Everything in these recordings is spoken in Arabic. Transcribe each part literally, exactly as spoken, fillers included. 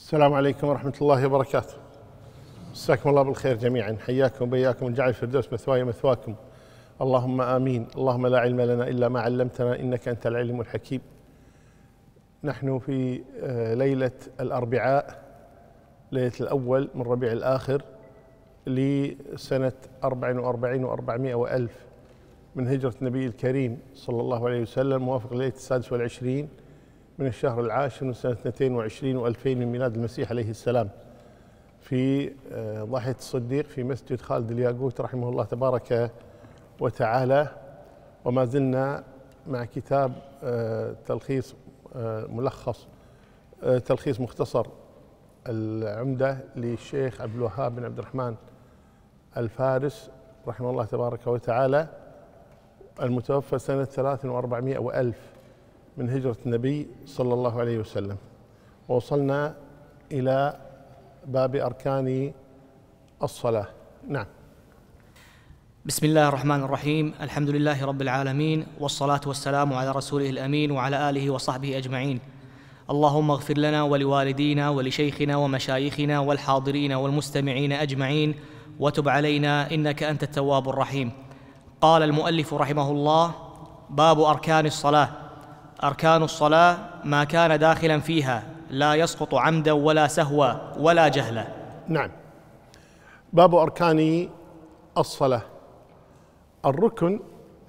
السلام عليكم ورحمة الله وبركاته. مساكم الله بالخير جميعا، حياكم وبياكم وجعل الفردوس مثواي مثواكم، اللهم آمين. اللهم لا علم لنا إلا ما علمتنا إنك أنت العليم الحكيم. نحن في ليلة الأربعاء، ليلة الأول من ربيع الآخر لسنة أربع وأربعين وأربعمائة وألف من هجرة النبي الكريم صلى الله عليه وسلم، موافق ليلة السادس والعشرين من الشهر العاشر من سنة اثنتين وعشرين وألفين من ميلاد المسيح عليه السلام، في ضاحية الصديق في مسجد خالد الياقوت رحمه الله تبارك وتعالى. وما زلنا مع كتاب تلخيص ملخص تلخيص مختصر العمدة للشيخ عبد الوهاب بن عبد الرحمن الفارس رحمه الله تبارك وتعالى، المتوفى سنة ثلاث وأربعمائة وألف من هجرة النبي صلى الله عليه وسلم. ووصلنا إلى باب أركان الصلاة. نعم. بسم الله الرحمن الرحيم، الحمد لله رب العالمين، والصلاة والسلام على رسوله الأمين وعلى آله وصحبه أجمعين. اللهم اغفر لنا ولوالدينا ولشيخنا ومشايخنا والحاضرين والمستمعين أجمعين، وتب علينا إنك أنت التواب الرحيم. قال المؤلف رحمه الله: باب أركان الصلاة. أركان الصلاة ما كان داخلا فيها لا يسقط عمدا ولا سهوا ولا جهلا. نعم. باب أركان الصلاة. الركن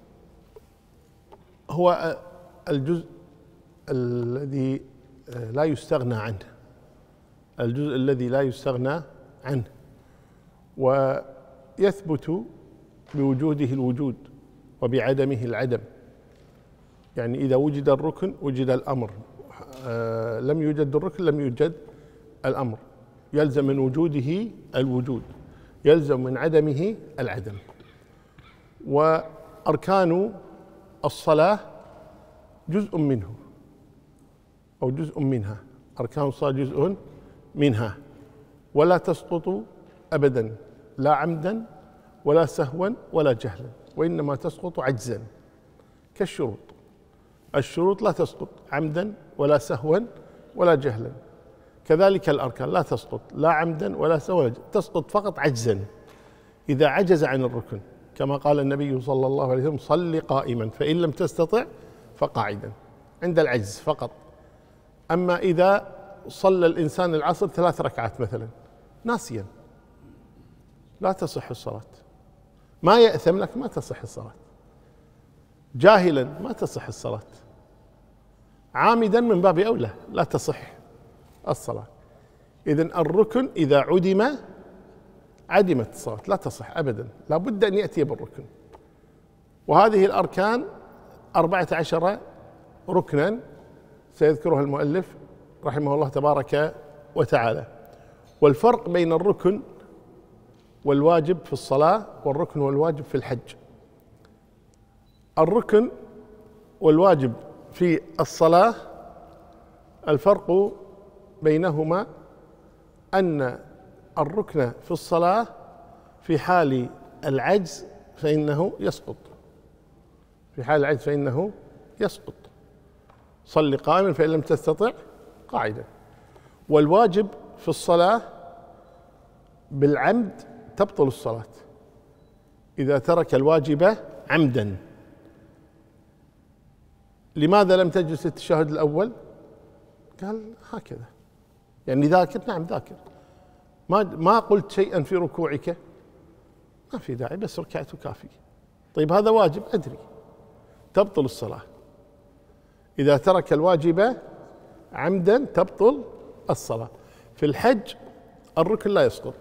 هو الجزء الذي لا يستغنى عنه، الجزء الذي لا يستغنى عنه، ويثبت بوجوده الوجود وبعدمه العدم. يعني إذا وجد الركن وجد الأمر، آه لم يوجد الركن لم يوجد الأمر. يلزم من وجوده الوجود، يلزم من عدمه العدم. وأركان الصلاة جزء منه أو جزء منها، أركان الصلاة جزء منها، ولا تسقط أبدا، لا عمدا ولا سهوا ولا جهلا، وإنما تسقط عجزا كالشروط. الشروط لا تسقط عمدا ولا سهوا ولا جهلا، كذلك الأركان لا تسقط لا عمدا ولا سهوا ولا جهلا، تسقط فقط عجزا إذا عجز عن الركن، كما قال النبي صلى الله عليه وسلم: صل قائما فإن لم تستطع فقاعدا، عند العجز فقط. أما إذا صلى الإنسان العصر ثلاث ركعات مثلا ناسيا لا تصح الصلاة، ما يأثم لك ما تصح الصلاة، جاهلا ما تصح الصلاة، عامدا من باب أولى لا تصح الصلاة. إذن الركن إذا عدم عدمت الصلاة، لا تصح أبدا، لا بد أن يأتي بالركن. وهذه الأركان أربعة عشر ركنا سيذكرها المؤلف رحمه الله تبارك وتعالى. والفرق بين الركن والواجب في الصلاة والركن والواجب في الحج: الركن والواجب في الصلاة الفرق بينهما أن الركن في الصلاة في حال العجز فإنه يسقط، في حال العجز فإنه يسقط، صل قائما فإن لم تستطع قاعدا. والواجب في الصلاة بالعمد تبطل الصلاة إذا ترك الواجب عمدا. لماذا لم تجلس التشهد الأول؟ قال هكذا، يعني ذاكر. نعم ذاكر، ما ما قلت شيئا في ركوعك، ما في داعي، بس ركعت كافي. طيب هذا واجب أدري، تبطل الصلاة. إذا ترك الواجب عمدا تبطل الصلاة. في الحج الركن لا يسقط،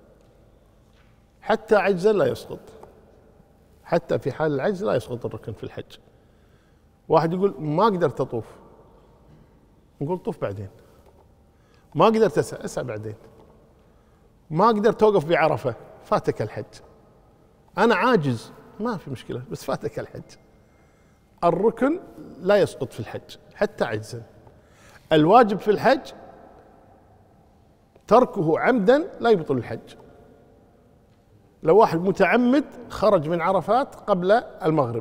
حتى عجزا لا يسقط، حتى في حال العجز لا يسقط الركن في الحج. واحد يقول ما قدرت أطوف، نقول طوف بعدين. ما قدرت أسعى، أسعى بعدين. ما قدرت توقف بعرفة، فاتك الحج. أنا عاجز، ما في مشكلة، بس فاتك الحج. الركن لا يسقط في الحج حتى عجزا. الواجب في الحج تركه عمدا لا يبطل الحج. لو واحد متعمد خرج من عرفات قبل المغرب،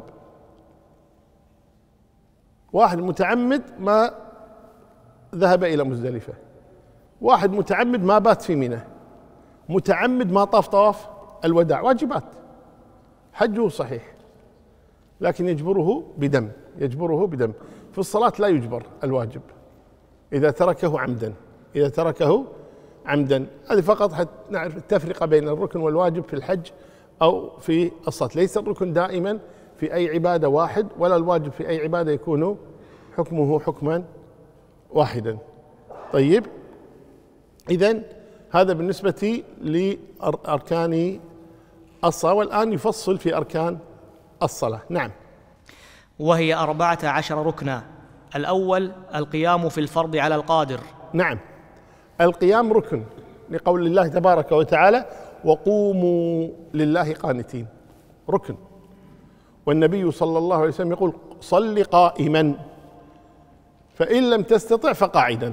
واحد متعمد ما ذهب إلى مزدلفة، واحد متعمد ما بات في منى، متعمد ما طاف طواف الوداع، واجبات، حجه صحيح، لكن يجبره بدم، يجبره بدم. في الصلاة لا يجبر الواجب إذا تركه عمدا، إذا تركه عمدا. هذه فقط حتى نعرف التفرقة بين الركن والواجب في الحج أو في الصلاة. ليس الركن دائما في أي عبادة واحد، ولا الواجب في أي عبادة يكون حكمه حكما واحدا. طيب، إذن هذا بالنسبة لأركان الصلاة. والآن يفصل في أركان الصلاة. نعم. وهي أربعة عشر ركنا. الأول القيام في الفرض على القادر. نعم، القيام ركن لقول الله تبارك وتعالى: وقوموا لله قانتين، ركن. والنبي صلى الله عليه وسلم يقول: صل قائما، فإن لم تستطع فقاعدا.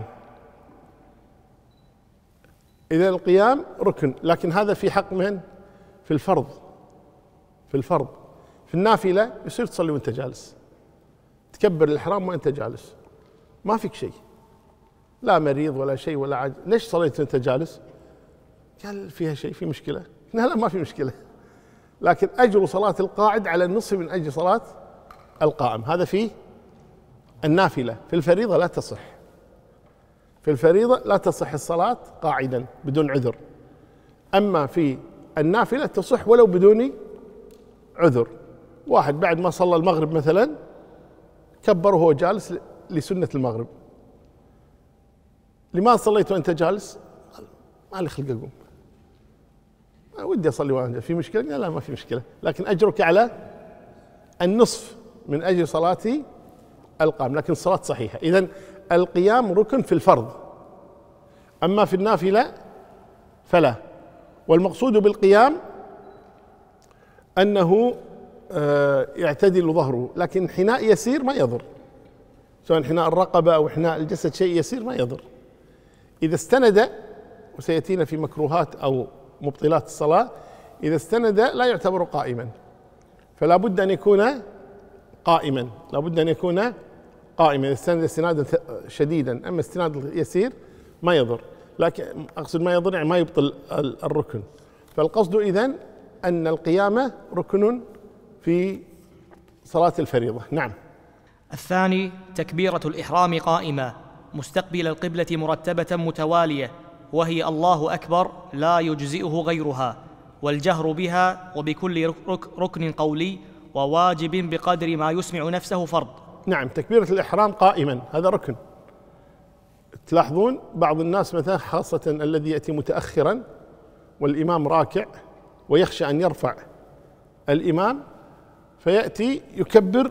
إذا القيام ركن، لكن هذا في حق من؟ في الفرض. في الفرض. في النافلة يصير تصلي وانت جالس، تكبر الإحرام وانت جالس، ما فيك شيء، لا مريض ولا شيء ولا عاجز. ليش صليت وانت جالس؟ قال: فيها شيء، في مشكلة؟ لا لا، ما في مشكلة، لكن أجر صلاة القاعد على النصف من أجر صلاة القائم. هذا في النافلة. في الفريضة لا تصح، في الفريضة لا تصح الصلاة قاعدا بدون عذر. أما في النافلة تصح ولو بدون عذر. واحد بعد ما صلى المغرب مثلا كبر وهو جالس لسنة المغرب، لماذا صليت وأنت جالس؟ ما لي خلق أقوم، ما ودي أصلي وأنا، في مشكلة؟ لا ما في مشكلة، لكن أجرك على النصف من أجر صلاتي القائم، لكن الصلاة صحيحة. إذن القيام ركن في الفرض، أما في النافلة فلا. والمقصود بالقيام أنه يعتدل ظهره، لكن انحناء يسير ما يضر، سواء انحناء الرقبة أو انحناء الجسد، شيء يسير ما يضر. إذا استند، وسيأتينا في مكروهات أو مبطلات الصلاة، إذا استند لا يعتبر قائما، فلا بد أن يكون قائما، لا بد أن يكون قائما. إذا استند استنادا شديدا، أما استناد يسير ما يضر، لكن أقصد ما يضر يعني ما يبطل الركن. فالقصد إذن أن القيامة ركن في صلاة الفريضة. نعم. الثاني تكبيرة الإحرام قائمة مستقبل القبلة مرتبة متوالية، وهي الله أكبر لا يجزئه غيرها، والجهر بها وبكل ركن قولي وواجب بقدر ما يسمع نفسه فرض. نعم، تكبيرة الإحرام قائما هذا ركن. تلاحظون بعض الناس مثلا، خاصة الذي يأتي متأخرا والإمام راكع ويخشى أن يرفع الإمام، فيأتي يكبر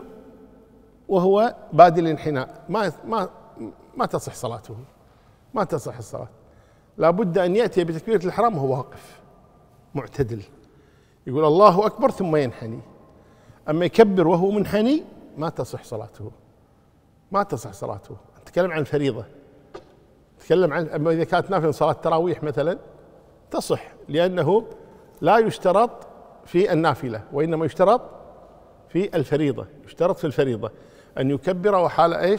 وهو بادئ الانحناء، ما ما ما تصح صلاته، ما تصح الصلاة. لا بد أن يأتي بتكبيرة الإحرام وهو واقف معتدل، يقول الله أكبر ثم ينحني. أما يكبر وهو منحني ما تصح صلاته، ما تصح صلاته. نتكلم عن فريضة، نتكلم عن أما إذا كانت نافلة صلاة تراويح مثلا تصح، لأنه لا يشترط في النافلة، وإنما يشترط في الفريضة. يشترط في الفريضة أن يكبر وحال إيش؟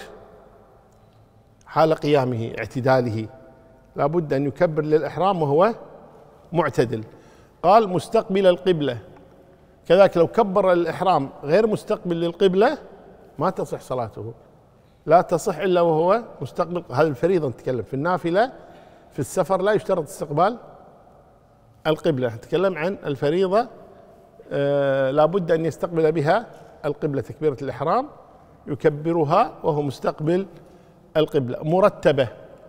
حال قيامه اعتداله، لا بد أن يكبر للإحرام وهو معتدل. قال مستقبل القبلة، كذلك لو كبر الإحرام غير مستقبل للقبلة ما تصح صلاته، لا تصح إلا وهو مستقبل. هذا الفريضة نتكلم. في النافلة في السفر لا يشترط استقبال القبلة، نتكلم عن الفريضة. آه لا بد أن يستقبل بها القبلة، تكبيرة الإحرام يكبرها وهو مستقبل القبلة. مرتبة،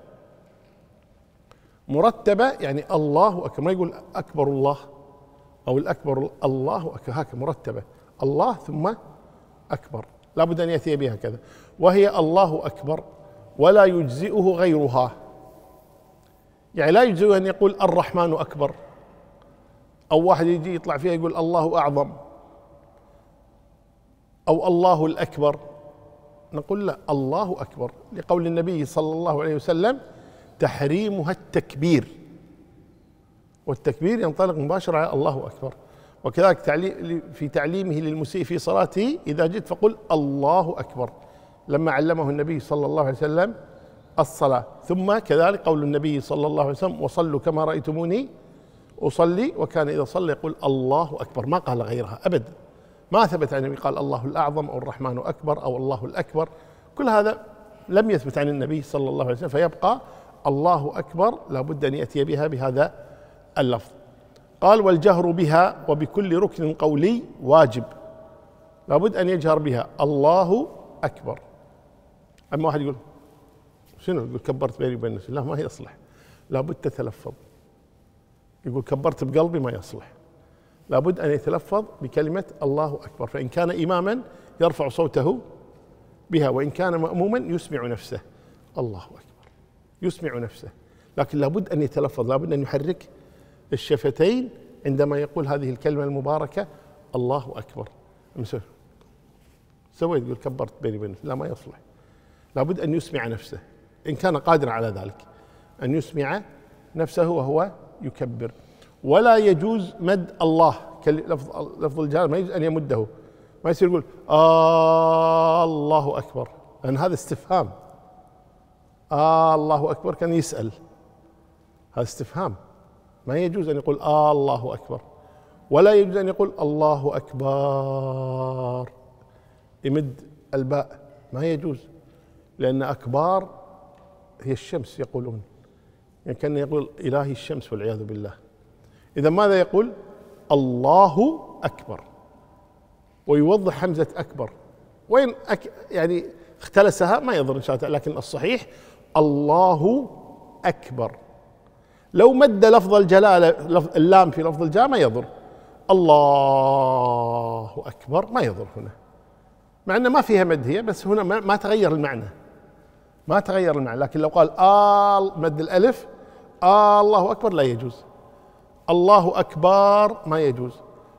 مرتبة يعني الله أكبر، ما يقول أكبر الله أو الأكبر الله أكبر، هكذا مرتبة، الله ثم أكبر، لا بد أن يأتي بها كذا. وهي الله أكبر ولا يجزئه غيرها، يعني لا يجزئه أن يقول الرحمن أكبر، أو واحد يجي يطلع فيها يقول الله أعظم أو الله الأكبر. نقول لا، الله أكبر، لقول النبي صلى الله عليه وسلم تحريمها التكبير، والتكبير ينطلق مباشرة على الله أكبر. وكذلك في تعليمه للمسيء في صلاته إذا جئت فقل الله أكبر، لما علمه النبي صلى الله عليه وسلم الصلاة. ثم كذلك قول النبي صلى الله عليه وسلم وصلوا كما رأيتموني أصلي، وكان إذا صلى يقول الله أكبر، ما قال غيرها أبدا. ما ثبت عن النبي قال الله الأعظم أو الرحمن أكبر أو الله الأكبر، كل هذا لم يثبت عن النبي صلى الله عليه وسلم. فيبقى الله أكبر لابد أن يأتي بها بهذا اللفظ. قال والجهر بها وبكل ركن قولي واجب، لابد أن يجهر بها الله أكبر. أما واحد يقول شنو، يقول كبرت بيني وبين نفسي، لا ما يصلح، لابد تتلفظ. يقول كبرت بقلبي، ما يصلح، لابد أن يتلفظ بكلمة الله أكبر. فإن كان إماما يرفع صوته بها، وإن كان مأموما يسمع نفسه الله أكبر، يسمع نفسه، لكن لابد أن يتلفظ، لابد أن يحرك الشفتين عندما يقول هذه الكلمة المباركة الله أكبر. سويت يقول كبرت بيني وبين نفسي، لا ما يصلح، لابد أن يسمع نفسه إن كان قادرا على ذلك، أن يسمع نفسه وهو يكبر. ولا يجوز مد الله لفظ لفظ الجلالة، ما يجوز أن يمده، ما يصير يقول آه الله أكبر، لأن هذا استفهام. آه الله أكبر كان يسأل، هذا استفهام، ما يجوز أن يقول آه الله أكبر. ولا يجوز أن يقول الله أكبر يمد الباء، ما يجوز، لأن أكبار هي الشمس يقولون، يعني كان يقول إلهي الشمس والعياذ بالله. إذا ماذا يقول؟ الله أكبر، ويوضح حمزة أكبر، وين أك يعني اختلسها ما يضر إن شاء الله، لكن الصحيح الله أكبر. لو مد لفظ الجلالة لفظ اللام في لفظ الجلالة ما يضر، الله أكبر ما يضر هنا، مع أنه ما فيها مد هي، بس هنا ما تغير المعنى، ما تغير المعنى. لكن لو قال آل مد الألف آه الله أكبر لا يجوز، الله أكبر ما يجوز،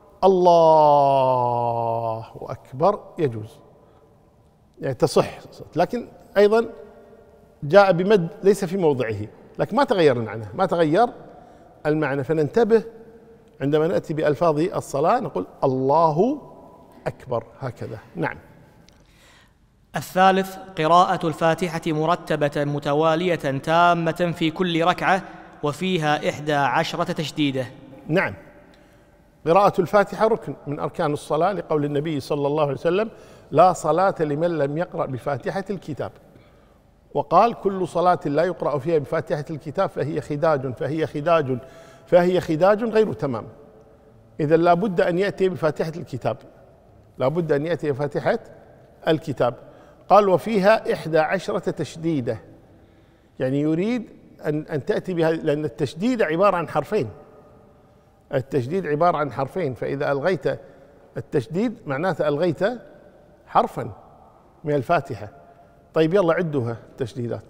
الله أكبر يجوز، يعني تصح. لكن أيضا جاء بمد ليس في موضعه، لكن ما تغير المعنى، ما تغير المعنى. فننتبه عندما نأتي بألفاظ الصلاة نقول الله أكبر هكذا. نعم. الثالث قراءة الفاتحة مرتبة متوالية تامة في كل ركعة، وفيها إحدى عشرة تشديدة. نعم، قراءة الفاتحة ركن من أركان الصلاة، لقول النبي صلى الله عليه وسلم لا صلاة لمن لم يقرأ بفاتحة الكتاب. وقال كل صلاة لا يقرأ فيها بفاتحة الكتاب فهي خداج فهي خداج فهي خداج غير تمام. إذا لا بد أن يأتي بفاتحة الكتاب، لا بد أن يأتي بفاتحة الكتاب. قال وفيها إحدى عشرة تشديدة، يعني يريد أن أن تأتي بها، لأن التشديد عبارة عن حرفين، التشديد عبارة عن حرفين، فإذا ألغيت التشديد معناته ألغيت حرفا من الفاتحة. طيب يلا عدوها التشديدات،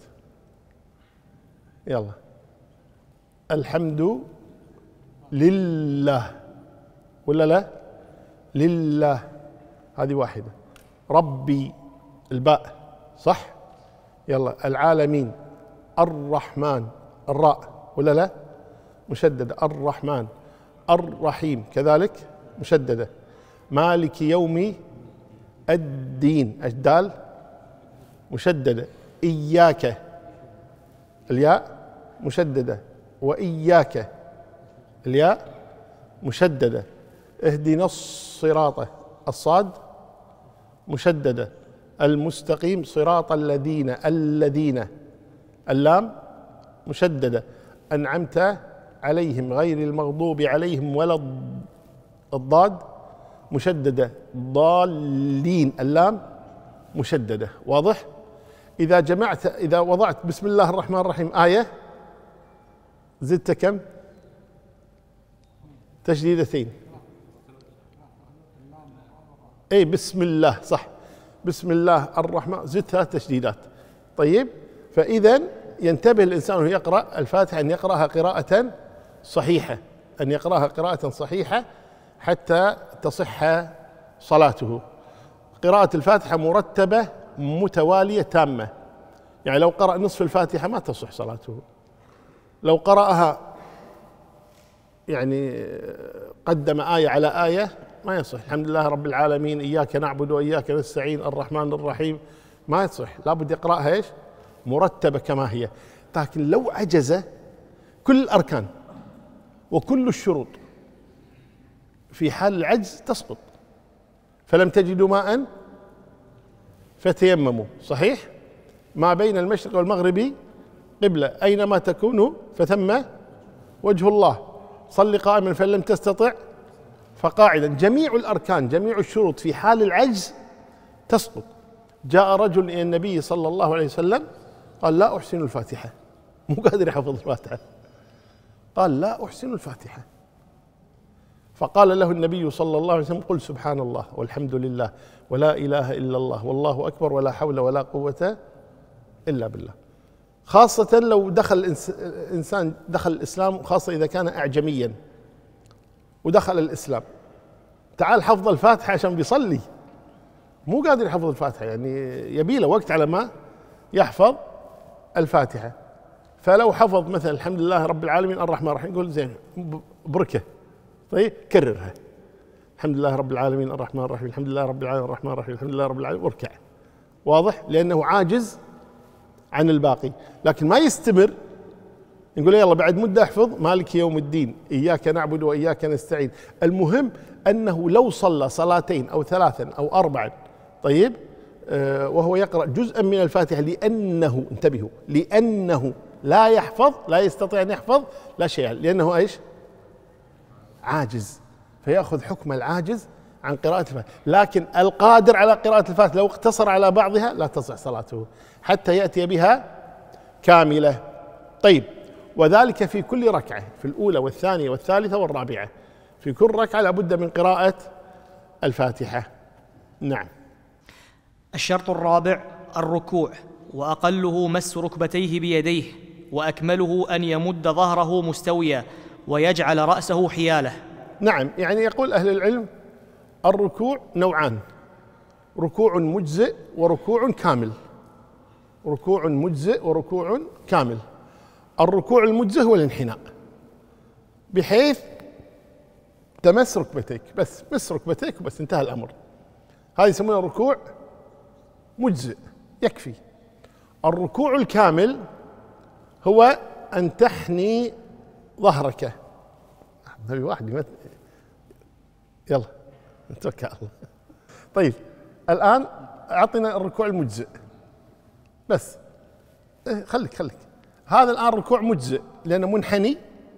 يلا. الحمد لله ولا لا؟ لله، هذه واحدة. ربي الباء صح، يلا. العالمين، الرحمن الراء ولا لا؟ مشددة. الرحمن، الرحيم كذلك مشددة. مالك يوم الدين الدال مشددة. إياك الياء مشددة، وإياك الياء مشددة. اهدنا الصراط الصاد مشددة. المستقيم صراط الذين الذين اللام مشددة. أنعمت عليهم غير المغضوب عليهم ولا الضاد مشددة. ضالين اللام مشددة. واضح؟ إذا جمعت، إذا وضعت بسم الله الرحمن الرحيم آية زدت كم؟ تشديدتين. أي بسم الله صح، بسم الله الرحمن زدت ثلاث تشديدات. طيب، فإذا ينتبه الإنسان وهو يقرأ الفاتحة أن يقرأها قراءة صحيحة، أن يقرأها قراءة صحيحة حتى تصح صلاته. قراءة الفاتحة مرتبة متوالية تامة، يعني لو قرأ نصف الفاتحة ما تصح صلاته، لو قرأها يعني قدم آية على آية ما يصح. الحمد لله رب العالمين، إياك نعبد وإياك نستعين، الرحمن الرحيم، ما يصح. لابد يقرأها إيش؟ مرتبة كما هي، لكن لو عجز كل الأركان وكل الشروط في حال العجز تسقط. فلم تجدوا ماء فتيمموا، صحيح؟ ما بين المشرق والمغرب قبلة، أينما تكونوا فثم وجه الله، صل قائما فإن لم تستطع فقاعدا. جميع الأركان جميع الشروط في حال العجز تسقط. جاء رجل إلى النبي صلى الله عليه وسلم قال لا أحسن الفاتحة، مو قادر يحفظ الفاتحة، قال لا أحسن الفاتحة. فقال له النبي صلى الله عليه وسلم قل سبحان الله والحمد لله ولا إله إلا الله والله أكبر ولا حول ولا قوة إلا بالله. خاصة لو دخل إنسان دخل الإسلام، خاصة إذا كان أعجميا ودخل الإسلام، تعال حفظ الفاتحة عشان بيصلي، مو قادر يحفظ الفاتحة، يعني يبي له وقت على ما يحفظ الفاتحة. فلو حفظ مثلا الحمد لله رب العالمين الرحمن الرحيم، يقول زين بركة، طيب كررها، الحمد لله رب العالمين الرحمن الرحيم الحمد لله رب العالمين الرحمن الرحيم الحمد لله رب العالمين، واركع. واضح؟ لأنه عاجز عن الباقي. لكن ما يستمر يقول يلا بعد مدة احفظ مالك يوم الدين إياك نعبد وإياك نستعين. المهم أنه لو صلى صلاتين أو ثلاثا أو أربعا، طيب آه وهو يقرأ جزءا من الفاتحة، لأنه انتبهوا لأنه لا يحفظ، لا يستطيع أن يحفظ، لا شيء، لأنه إيش؟ عاجز، فيأخذ حكم العاجز عن قراءة الفاتحة. لكن القادر على قراءة الفاتحة لو اقتصر على بعضها لا تصح صلاته حتى يأتي بها كاملة. طيب، وذلك في كل ركعة، في الأولى والثانية والثالثة والرابعة، في كل ركعة لابد من قراءة الفاتحة. نعم. الشرط الرابع الركوع، وأقله مس ركبتيه بيديه، وأكمله أن يمد ظهره مستويا ويجعل رأسه حياله. نعم، يعني يقول أهل العلم الركوع نوعان، ركوع مجزئ وركوع كامل. ركوع مجزئ وركوع كامل. الركوع المجزئ هو الانحناء، بحيث تمس ركبتيك، بس مس ركبتيك وبس، انتهى الأمر. هذا يسمونه ركوع مجزئ، يكفي. الركوع الكامل هو أن تحني ظهرك. نبي واحد يمت... يلا نتوكل على الله. طيب الآن أعطينا الركوع المجزئ بس، إيه خليك خليك هذا الآن ركوع مجزئ لأنه منحني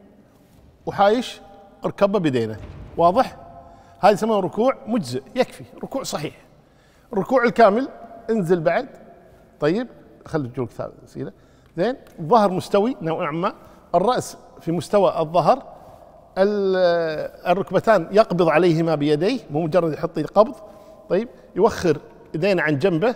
وحايش ركبه بدينه، واضح؟ هذا يسمونه ركوع مجزئ، يكفي ركوع صحيح. الركوع الكامل انزل بعد، طيب خلي رجولك سيدة، زين، الظهر مستوي نوعا ما، الرأس في مستوى الظهر، الركبتان يقبض عليهما بيديه، مو مجرد يحط قبض، طيب يوخر يدينا عن جنبه،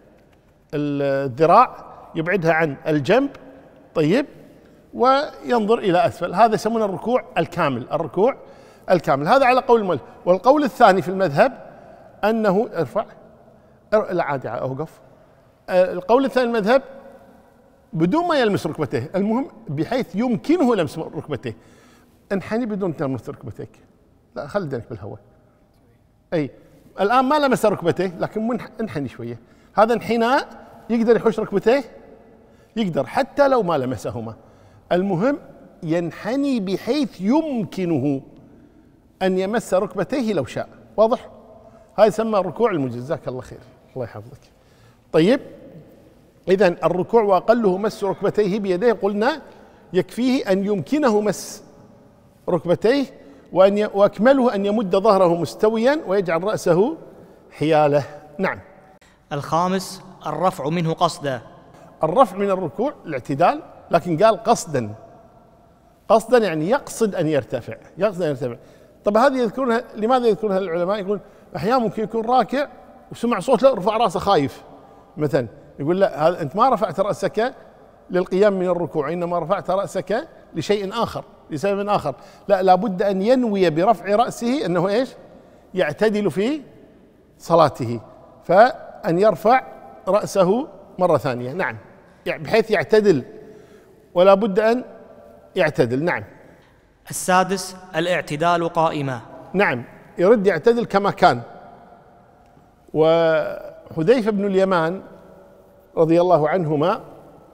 الذراع يبعدها عن الجنب، طيب، وينظر إلى أسفل. هذا يسمونه الركوع الكامل. الركوع الكامل هذا على قول المؤلف. والقول الثاني في المذهب أنه ارفع لا عادي أوقف. القول الثاني المذهب بدون ما يلمس ركبتيه، المهم بحيث يمكنه لمس ركبتيه. انحني بدون تلمس ركبتيك، لا خلي يدينك بالهواء. اي الان ما لمس ركبتيه لكن انحني شويه، هذا انحناء يقدر يحوش ركبتيه، يقدر حتى لو ما لمسهما. المهم ينحني بحيث يمكنه ان يمس ركبتيه لو شاء، واضح؟ هذا يسمى الركوع المجزئ. جزاك الله خير، الله يحفظك. طيب اذن الركوع واقله مس ركبتيه بيديه، قلنا يكفيه ان يمكنه مس ركبتيه، وأن ي... وأكمله أن يمد ظهره مستويا ويجعل رأسه حياله. نعم. الخامس الرفع منه قصدا. الرفع من الركوع الاعتدال، لكن قال قصدا. قصدا يعني يقصد أن يرتفع، يقصد أن يرتفع. طب هذه يذكرونها، لماذا يذكرونها العلماء؟ يقول أحيانا ممكن يكون راكع وسمع صوت لا رفع رأسه خايف مثلا، يقول لا، هذا أنت ما رفعت رأسك للقيام من الركوع، إنما رفعت رأسك لشيء آخر، لسبب آخر. لا، لابد أن ينوي برفع رأسه أنه إيش؟ يعتدل في صلاته، فأن يرفع رأسه مرة ثانية. نعم، بحيث يعتدل، ولا بد أن يعتدل. نعم. السادس الاعتدال قائما. نعم، يرد يعتدل كما كان. وحذيفة بن اليمان رضي الله عنهما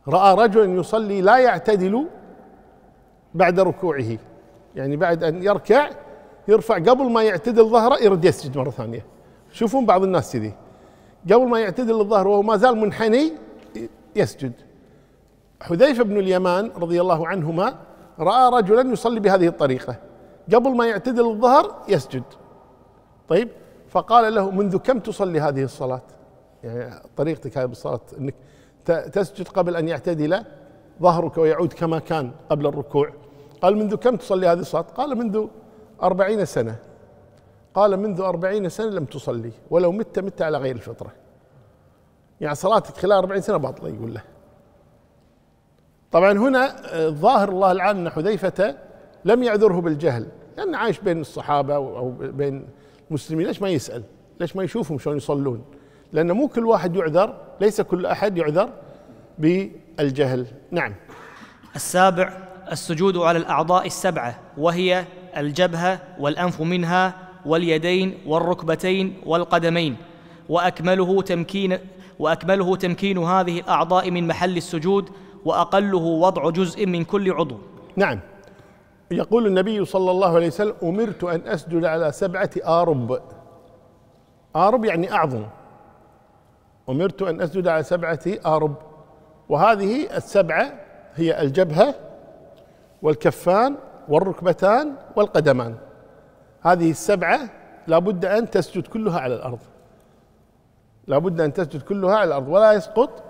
رأى رجلا يصلي لا يعتدل بعد ركوعه، يعني بعد أن يركع يرفع قبل ما يعتدل ظهره يرد يسجد مرة ثانية. شوفون بعض الناس كذي قبل ما يعتدل الظهر وهو ما زال منحني يسجد. حذيفة بن اليمان رضي الله عنهما رأى رجلا يصلي بهذه الطريقة، قبل ما يعتدل الظهر يسجد. طيب، فقال له: منذ كم تصلي هذه الصلاة؟ يعني طريقتك هذه بالصلاة انك تسجد قبل ان يعتدل ظهرك ويعود كما كان قبل الركوع. قال: منذ كم تصلي هذه الصلاة؟ قال: منذ أربعين سنة. قال: منذ أربعين سنة لم تصلي، ولو مت مت على غير الفطرة. يعني صلاتك خلال أربعين سنة باطلة يقول له. طبعا هنا ظاهر الله العالم أن حذيفة لم يعذره بالجهل، لأنه عايش بين الصحابة أو بين المسلمين. ليش ما يسأل؟ ليش ما يشوفهم شلون يصلون؟ لأن مو كل واحد يعذر، ليس كل أحد يعذر بالجهل. نعم. السابع: السجود على الأعضاء السبعة، وهي الجبهة والأنف منها واليدين والركبتين والقدمين، وأكمله تمكين وأكمله تمكين هذه الأعضاء من محل السجود، وأقله وضع جزء من كل عضو. نعم. يقول النبي صلى الله عليه وسلم: أمرت أن أسجد على سبعة آرب. آرب يعني أعظم. أمرت أن أسجد على سبعة آرب، وهذه السبعة هي الجبهة والكفان والركبتان والقدمان. هذه السبعة لابد أن تسجد كلها على الأرض، لابد أن تسجد كلها على الأرض، ولا يسقط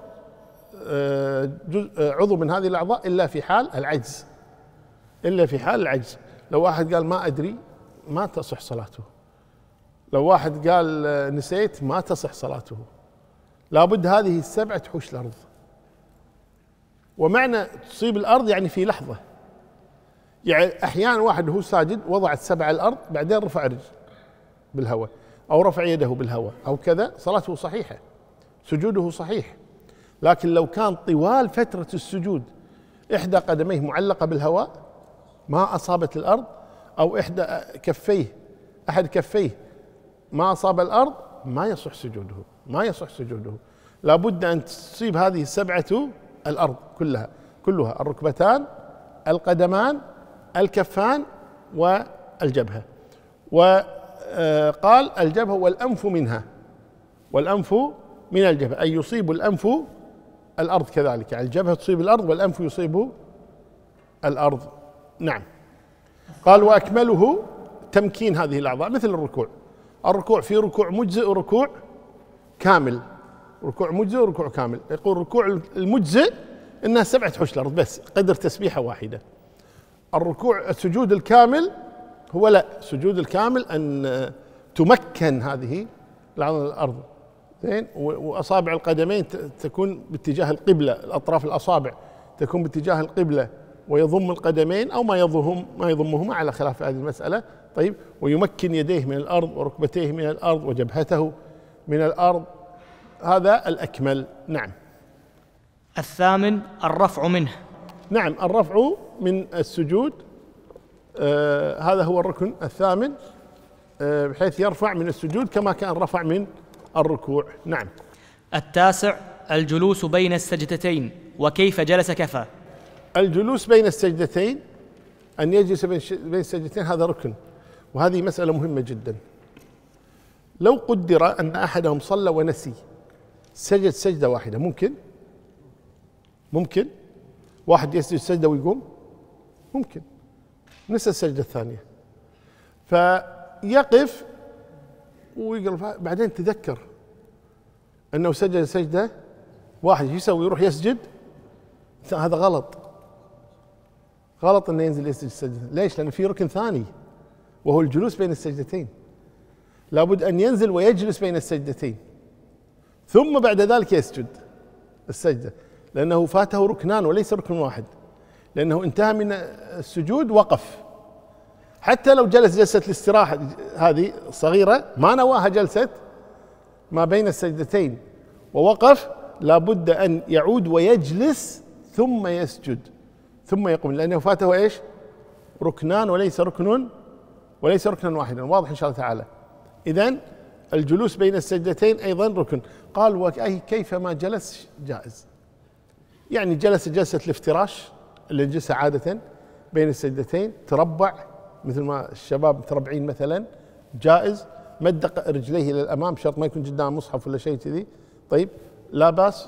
عضو من هذه الأعضاء إلا في حال العجز، إلا في حال العجز. لو واحد قال ما أدري ما تصح صلاته، لو واحد قال نسيت ما تصح صلاته. لابد هذه السبعة تحوش الأرض. ومعنى تصيب الأرض يعني في لحظة، يعني أحيانا واحد هو ساجد وضع السبعة على الأرض بعدين رفع رجل بالهواء أو رفع يده بالهواء أو كذا، صلاته صحيحة، سجوده صحيح. لكن لو كان طوال فترة السجود إحدى قدميه معلقة بالهواء ما أصابت الأرض، أو إحدى كفيه أحد كفيه ما أصاب الأرض، ما يصح سجوده، ما يصح سجوده. لابد أن تصيب هذه السبعة الأرض كلها كلها الركبتان، القدمان، الكفان، والجبهة. وقال: الجبهة والأنف منها، والأنف من الجبهة، أي يصيب الأنف الأرض كذلك، يعني الجبهة تصيب الأرض والأنف يصيب الأرض. نعم. قال: وأكمله تمكين هذه الأعضاء مثل الركوع. الركوع في ركوع مجزئ وركوع كامل، ركوع مجزئ وركوع كامل. يقول الركوع المجزئ إنها سبعة حوش الأرض بس قدر تسبيحة واحدة. الركوع السجود الكامل هو لا، سجود الكامل أن تمكن هذه الأرض زين، وأصابع القدمين تكون باتجاه القبلة، الأطراف الأصابع تكون باتجاه القبلة، ويضم القدمين أو ما يضمهم ما يضمهما على خلاف هذه المسألة. طيب، ويمكن يديه من الأرض وركبتيه من الأرض وجبهته من الأرض، هذا الأكمل. نعم. الثامن: الرفع منه. نعم، الرفع من السجود، آه هذا هو الركن الثامن، آه بحيث يرفع من السجود كما كان رفع من الركوع. نعم. التاسع: الجلوس بين السجدتين، وكيف جلس كفى. الجلوس بين السجدتين، أن يجلس بين السجدتين، هذا ركن، وهذه مسألة مهمة جدا. لو قدر أن أحدهم صلى ونسي سجد سجدة واحدة، ممكن ممكن واحد يسجد سجدة ويقوم، ممكن نسى السجدة الثانية فيقف ويقرأ، بعدين تذكر أنه سجد سجدة واحد، يسوي يروح يسجد، هذا غلط، غلط أنه ينزل يسجد السجدة. ليش؟ لأن في ركن ثاني وهو الجلوس بين السجدتين، لابد أن ينزل ويجلس بين السجدتين ثم بعد ذلك يسجد السجدة، لأنه فاته ركنان وليس ركن واحد، لأنه انتهى من السجود وقف. حتى لو جلس جلسة الاستراحة هذه صغيرة ما نواها جلسة ما بين السجدتين ووقف، لابد أن يعود ويجلس ثم يسجد ثم يقوم، لأنه فاته إيش؟ ركنان وليس ركن وليس ركنا واحدا. واضح إن شاء الله تعالى. إذن الجلوس بين السجدتين أيضا ركن. قال: وكيفما جلس جائز، يعني جلس جلسة الافتراش اللي نجلسها عادة بين السجدتين، تربع مثل ما الشباب متربعين مثلا، جائز. مد رجليه الى الامام، شرط ما يكون قدام مصحف ولا شيء كذي، طيب لا باس.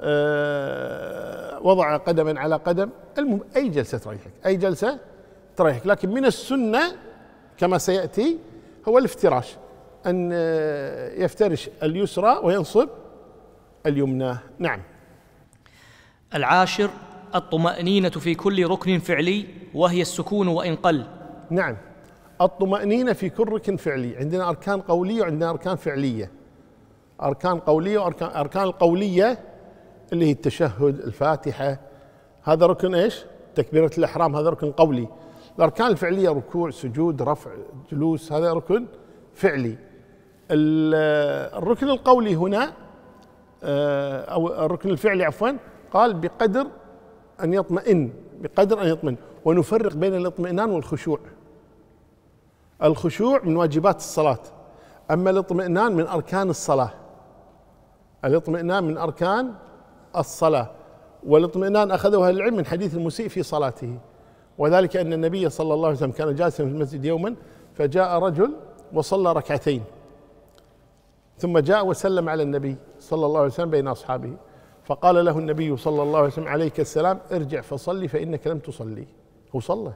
أه وضع قدما على قدم، المهم اي جلسه تريحك، اي جلسه تريحك. لكن من السنه كما سياتي هو الافتراش، ان يفترش اليسرى وينصب اليمنى. نعم. العاشر الطمأنينة في كل ركن فعلي وهي السكون وإن قل. نعم، الطمأنينة في كل ركن فعلي. عندنا أركان قولية وعندنا أركان فعلية. أركان قولية وأركان أركان القولية اللي هي التشهد، الفاتحة، هذا ركن إيش؟ تكبيرة الإحرام، هذا ركن قولي. الأركان الفعلية ركوع، سجود، رفع، جلوس، هذا ركن فعلي. الركن القولي هنا أو الركن الفعلي عفوا قال بقدر أن يطمئن، بقدر أن يطمئن. ونفرق بين الاطمئنان والخشوع. الخشوع من واجبات الصلاة، أما الاطمئنان من أركان الصلاة. الاطمئنان من أركان الصلاة، والاطمئنان أخذه أهل العلم من حديث المسيء في صلاته، وذلك أن النبي صلى الله عليه وسلم كان جالسا في المسجد يوما، فجاء رجل وصلى ركعتين، ثم جاء وسلم على النبي صلى الله عليه وسلم بين أصحابه، فقال له النبي صلى الله عليه وسلم: عليك السلام، ارجع فصلي فإنك لم تصلي. هو صلى،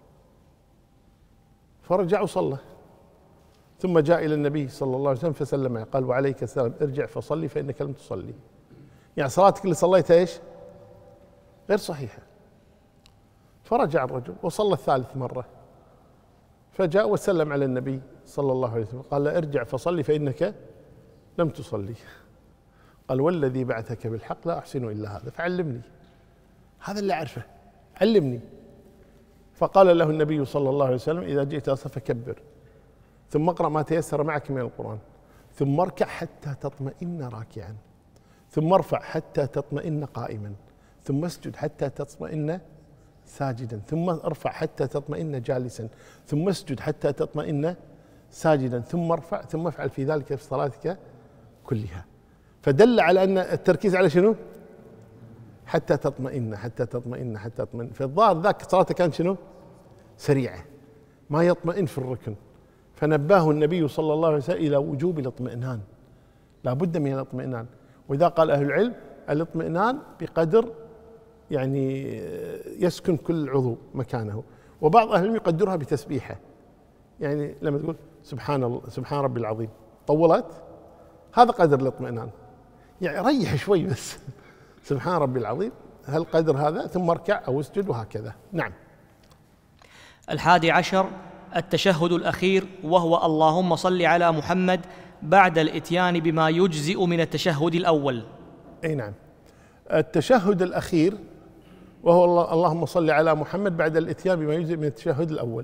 فرجع وصلى، ثم جاء إلى النبي صلى الله عليه وسلم فسلم، قال: وعليك السلام، ارجع فصلي فإنك لم تصلي. يعني صلاتك اللي صليتها ايش؟ غير صحيحة. فرجع الرجل وصلى الثالث مرة، فجاء وسلم على النبي صلى الله عليه وسلم، قال: ارجع فصلي فإنك لم تصلي. قال: والذي بعثك بالحق لا أحسن إلا هذا فعلمني، هذا اللي أعرفه، علمني. فقال له النبي صلى الله عليه وسلم: إذا جئت فكبر، ثم اقرأ ما تيسر معك من القرآن، ثم اركع حتى تطمئن راكعا، ثم ارفع حتى تطمئن قائما، ثم اسجد حتى تطمئن ساجدا، ثم ارفع حتى تطمئن جالسا، ثم اسجد حتى تطمئن ساجدا، ثم ارفع، ثم افعل في ذلك في صلاتك كلها. فدل على أن التركيز على شنو؟ حتى تطمئن، حتى تطمئن، حتى تطمئن. فالظاهر ذاك صلاته كانت شنو؟ سريعة، ما يطمئن في الركن، فنباه النبي صلى الله عليه وسلم إلى وجوب الاطمئنان، لا بد من الاطمئنان. وإذا قال أهل العلم الاطمئنان بقدر يعني يسكن كل عضو مكانه، وبعض أهل العلم يقدرها بتسبيحة، يعني لما تقول سبحان الله، سبحان ربي العظيم، طولت، هذا قدر الاطمئنان، يعني ريح شوي بس، سبحان ربي العظيم، هل قدر هذا، ثم اركع أو اسجد، وهكذا. نعم. الحادي عشر التشهد الأخير، وهو اللهم صل على محمد بعد الإتيان بما يجزئ من التشهد الأول. أي نعم، التشهد الأخير وهو الله اللهم صل على محمد بعد الإتيان بما يجزئ من التشهد الأول.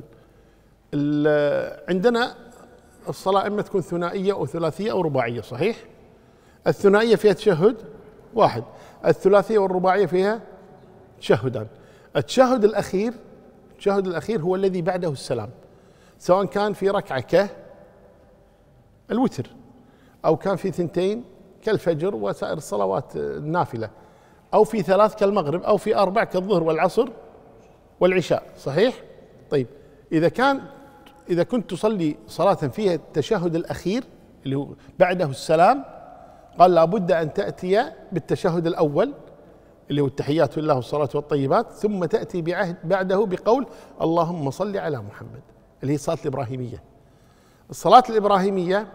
عندنا الصلاة إما تكون ثنائية أو ثلاثية أو رباعية، صحيح؟ الثنائية فيها تشهد واحد، الثلاثية والرباعية فيها تشهدان. التشهد الأخير، التشهد الأخير هو الذي بعده السلام، سواء كان في ركعة كالوتر، أو كان في ثنتين كالفجر وسائر الصلوات النافلة، أو في ثلاث كالمغرب، أو في أربع كالظهر والعصر والعشاء، صحيح؟ طيب، إذا كان إذا كنت تصلي صلاة فيها التشهد الأخير اللي هو بعده السلام، قال لابد أن تأتي بالتشهد الأول اللي هو التحيات لله والصلاة والطيبات، ثم تأتي بعهد بعده بقول اللهم صل على محمد، اللي هي الصلاة الإبراهيمية. الصلاة الإبراهيمية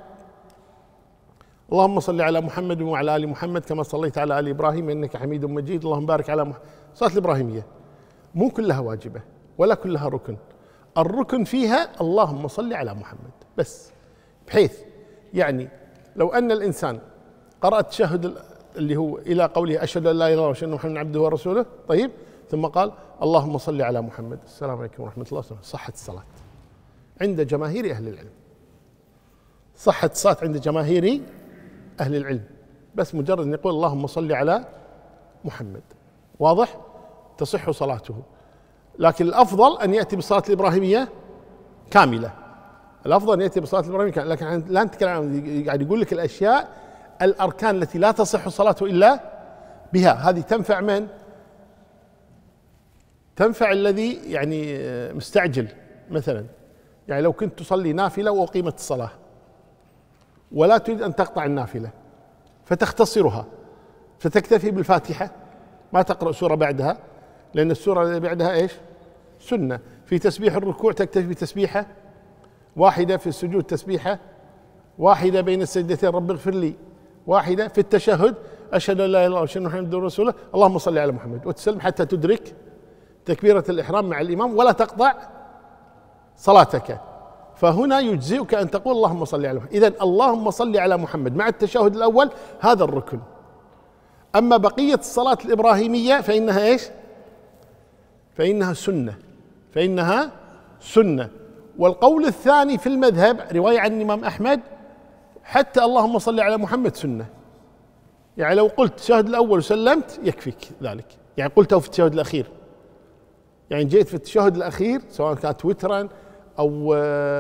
اللهم صل على محمد وعلى آل محمد كما صليت على آل إبراهيم إنك حميد مجيد، اللهم بارك على محمد. الصلاة الإبراهيمية مو كلها واجبة ولا كلها ركن، الركن فيها اللهم صل على محمد بس، بحيث يعني لو أن الإنسان قرأ التشهد اللي هو إلى قوله أشهد أن لا إله إلا الله وأشهد أن محمدا عبده ورسوله، طيب، ثم قال اللهم صل على محمد، السلام عليكم ورحمة الله وبركاته، صحت الصلاة عند جماهير أهل العلم، صحت الصلاة عند جماهير أهل العلم، بس مجرد أن يقول اللهم صل على محمد، واضح؟ تصح صلاته. لكن الأفضل أن يأتي بالصلاة الإبراهيمية كاملة، الأفضل أن يأتي بالصلاة الإبراهيمية كاملة، لكن لا نتكلم عن، قاعد يقول لك الأشياء الأركان التي لا تصح الصلاة إلا بها، هذه تنفع من؟ تنفع الذي يعني مستعجل مثلا، يعني لو كنت تصلي نافلة وأقيمت الصلاة ولا تريد أن تقطع النافلة فتختصرها فتكتفي بالفاتحة، ما تقرأ سورة بعدها، لأن السورة اللي بعدها إيش؟ سنة. في تسبيح الركوع تكتفي بتسبيحة واحدة، في السجود تسبيحة واحدة، بين السجدتين رب اغفر لي واحدة، في التشهد أشهد أن لا إله إلا الله وأشهد أن محمدا رسول الله اللهم صل على محمد، وتسلم حتى تدرك تكبيرة الإحرام مع الإمام ولا تقطع صلاتك. فهنا يجزئك أن تقول اللهم صل على محمد. إذن اللهم صل على محمد مع التشهد الأول هذا الركن. أما بقية الصلاة الإبراهيمية فإنها إيش؟ فإنها سنة، فإنها سنة. والقول الثاني في المذهب رواية عن الإمام أحمد حتى اللهم صل على محمد سنة، يعني لو قلت التشهد الأول وسلمت يكفيك ذلك، يعني قلته في التشهد الأخير، يعني جيت في التشهد الأخير سواء كانت وترا أو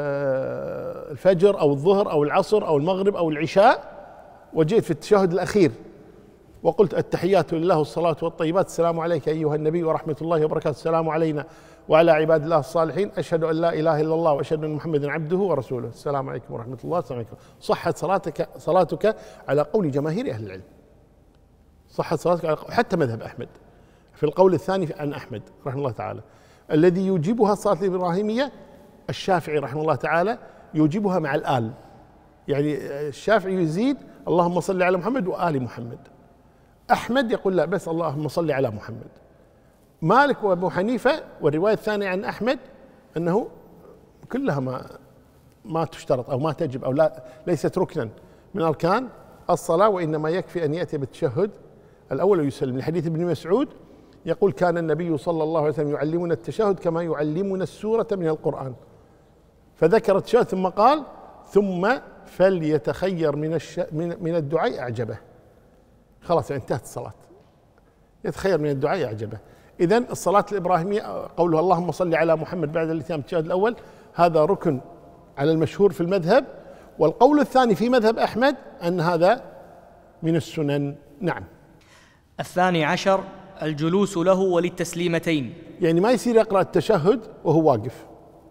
الفجر أو الظهر أو العصر أو المغرب أو العشاء، وجيت في التشهد الأخير وقلت التحيات لله والصلاة والطيبات السلام عليك أيها النبي ورحمة الله وبركاته السلام علينا وعلى عباد الله الصالحين أشهد أن لا إله إلا الله وأشهد أن محمدا عبده ورسوله السلام عليكم ورحمة الله السلام عليكم، صحت صلاتك صلاتك على قول جماهير أهل العلم، صحت صلاتك على قول حتى مذهب أحمد. في القول الثاني عن أحمد رحمه الله تعالى الذي يوجبها الصلاة الإبراهيمية الشافعي رحمه الله تعالى يوجبها مع الآل، يعني الشافعي يزيد اللهم صل على محمد وآل محمد، أحمد يقول لا بس اللهم صل على محمد. مالك وأبو حنيفة والرواية الثانية عن أحمد أنه كلها ما ما تشترط أو ما تجب أو لا ليست ركنا من أركان الصلاة، وإنما يكفي أن يأتي بالتشهد الأول ويسلم. لحديث ابن مسعود يقول كان النبي صلى الله عليه وسلم يعلمنا التشهد كما يعلمنا السورة من القرآن، فذكر التشهد ثم قال ثم فليتخير من الش... من من الدعاء أعجبه، خلاص يعني انتهت الصلاة، يتخير من الدعاء أعجبه. إذن الصلاة الإبراهيمية قولها اللهم صل على محمد بعد الاتيان بالتشهد الأول هذا ركن على المشهور في المذهب، والقول الثاني في مذهب أحمد أن هذا من السنن. نعم. الثاني عشر الجلوس له وللتسليمتين، يعني ما يصير يقرأ التشهد وهو واقف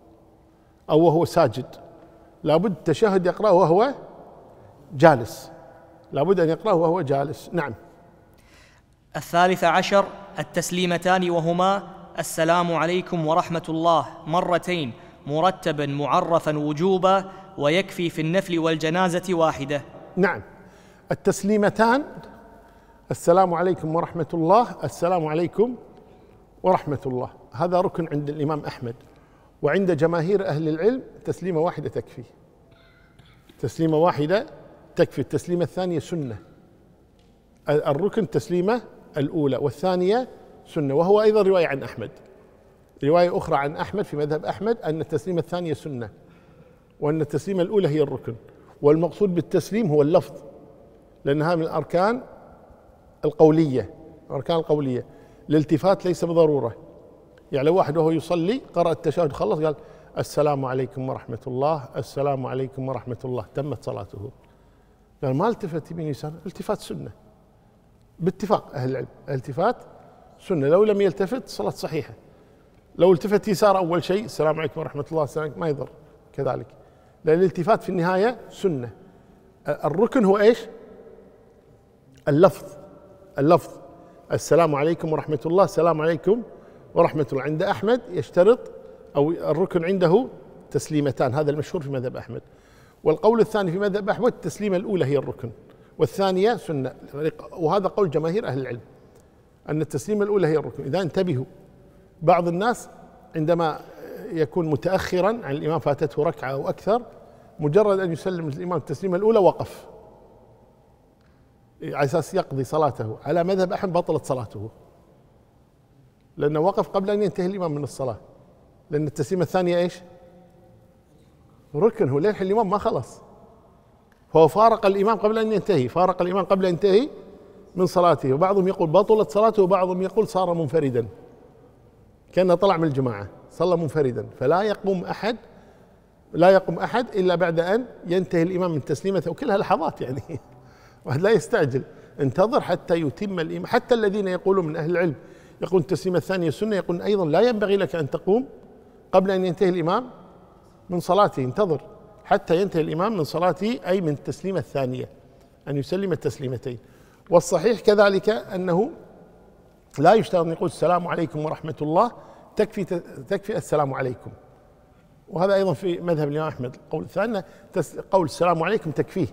أو وهو ساجد، لابد التشهد يقرأه وهو جالس، لابد أن يقرأه وهو جالس. نعم. الثالث عشر التسليمتان وهما السلام عليكم ورحمة الله مرتين مرتبا معرفا وجوبا، ويكفي في النفل والجنازة واحدة. نعم. التسليمتان السلام عليكم ورحمة الله السلام عليكم ورحمة الله هذا ركن عند الإمام أحمد، وعند جماهير أهل العلم تسليمة واحدة تكفي، تسليمة واحدة تكفي، التسليمة الثانية سنة، الركن التسليمة الأولى والثانية سنة. وهو أيضا رواية عن أحمد، رواية أخرى عن أحمد في مذهب أحمد أن التسليمة الثانية سنة وأن التسليمة الأولى هي الركن، والمقصود بالتسليم هو اللفظ لأنها من الأركان القولية، الأركان القولية. الالتفات ليس بضرورة، يعني لو واحد وهو يصلي قرأ التشهد خلص قال السلام عليكم ورحمة الله السلام عليكم ورحمة الله تمت صلاته، قال ما التفت يمين يسار، التفات سنة باتفاق أهل العلم، الالتفات سنة، لو لم يلتفت الصلاة صحيحة. لو التفت يسار أول شيء السلام عليكم ورحمة الله السلام عليكم ما يضر كذلك، لأن الالتفات في النهاية سنة. الركن هو إيش؟ اللفظ، اللفظ السلام عليكم ورحمة الله السلام عليكم ورحمة الله. عند أحمد يشترط أو الركن عنده تسليمتان، هذا المشهور في مذهب أحمد. والقول الثاني في مذهب أحمد التسليمة الأولى هي الركن والثانية سنة، وهذا قول جماهير أهل العلم أن التسليمة الأولى هي الركن. إذا انتبهوا، بعض الناس عندما يكون متأخرا عن الإمام فاتته ركعة أو أكثر مجرد أن يسلم الإمام التسليمة الأولى وقف على أساس يقضي صلاته، على مذهب أحمد بطلت صلاته لأنه وقف قبل أن ينتهي الإمام من الصلاة، لأن التسليمة الثانية إيش؟ ركن، هو لين الإمام ما خلص، فهو فارق الإمام قبل أن ينتهي، فارق الإمام قبل أن ينتهي من صلاته. وبعضهم يقول بطلت صلاته وبعضهم يقول صار منفردا كأنه طلع من الجماعة صلى منفردا، فلا يقوم أحد لا يقوم أحد إلا بعد أن ينتهي الإمام من تسليمته، وكلها لحظات يعني واحد لا يستعجل، انتظر حتى يتم الإمام. حتى الذين يقولون من أهل العلم يقول التسليمة الثانية سنة، يقول أيضا لا ينبغي لك أن تقوم قبل أن ينتهي الإمام من صلاته، انتظر حتى ينتهي الإمام من صلاته، أي من التسليمة الثانية، أن يسلم التسليمتين. والصحيح كذلك أنه لا يشترط أن يقول السلام عليكم ورحمة الله، تكفي تكفي السلام عليكم. وهذا أيضا في مذهب الإمام أحمد القول الثاني، قول السلام عليكم تكفيه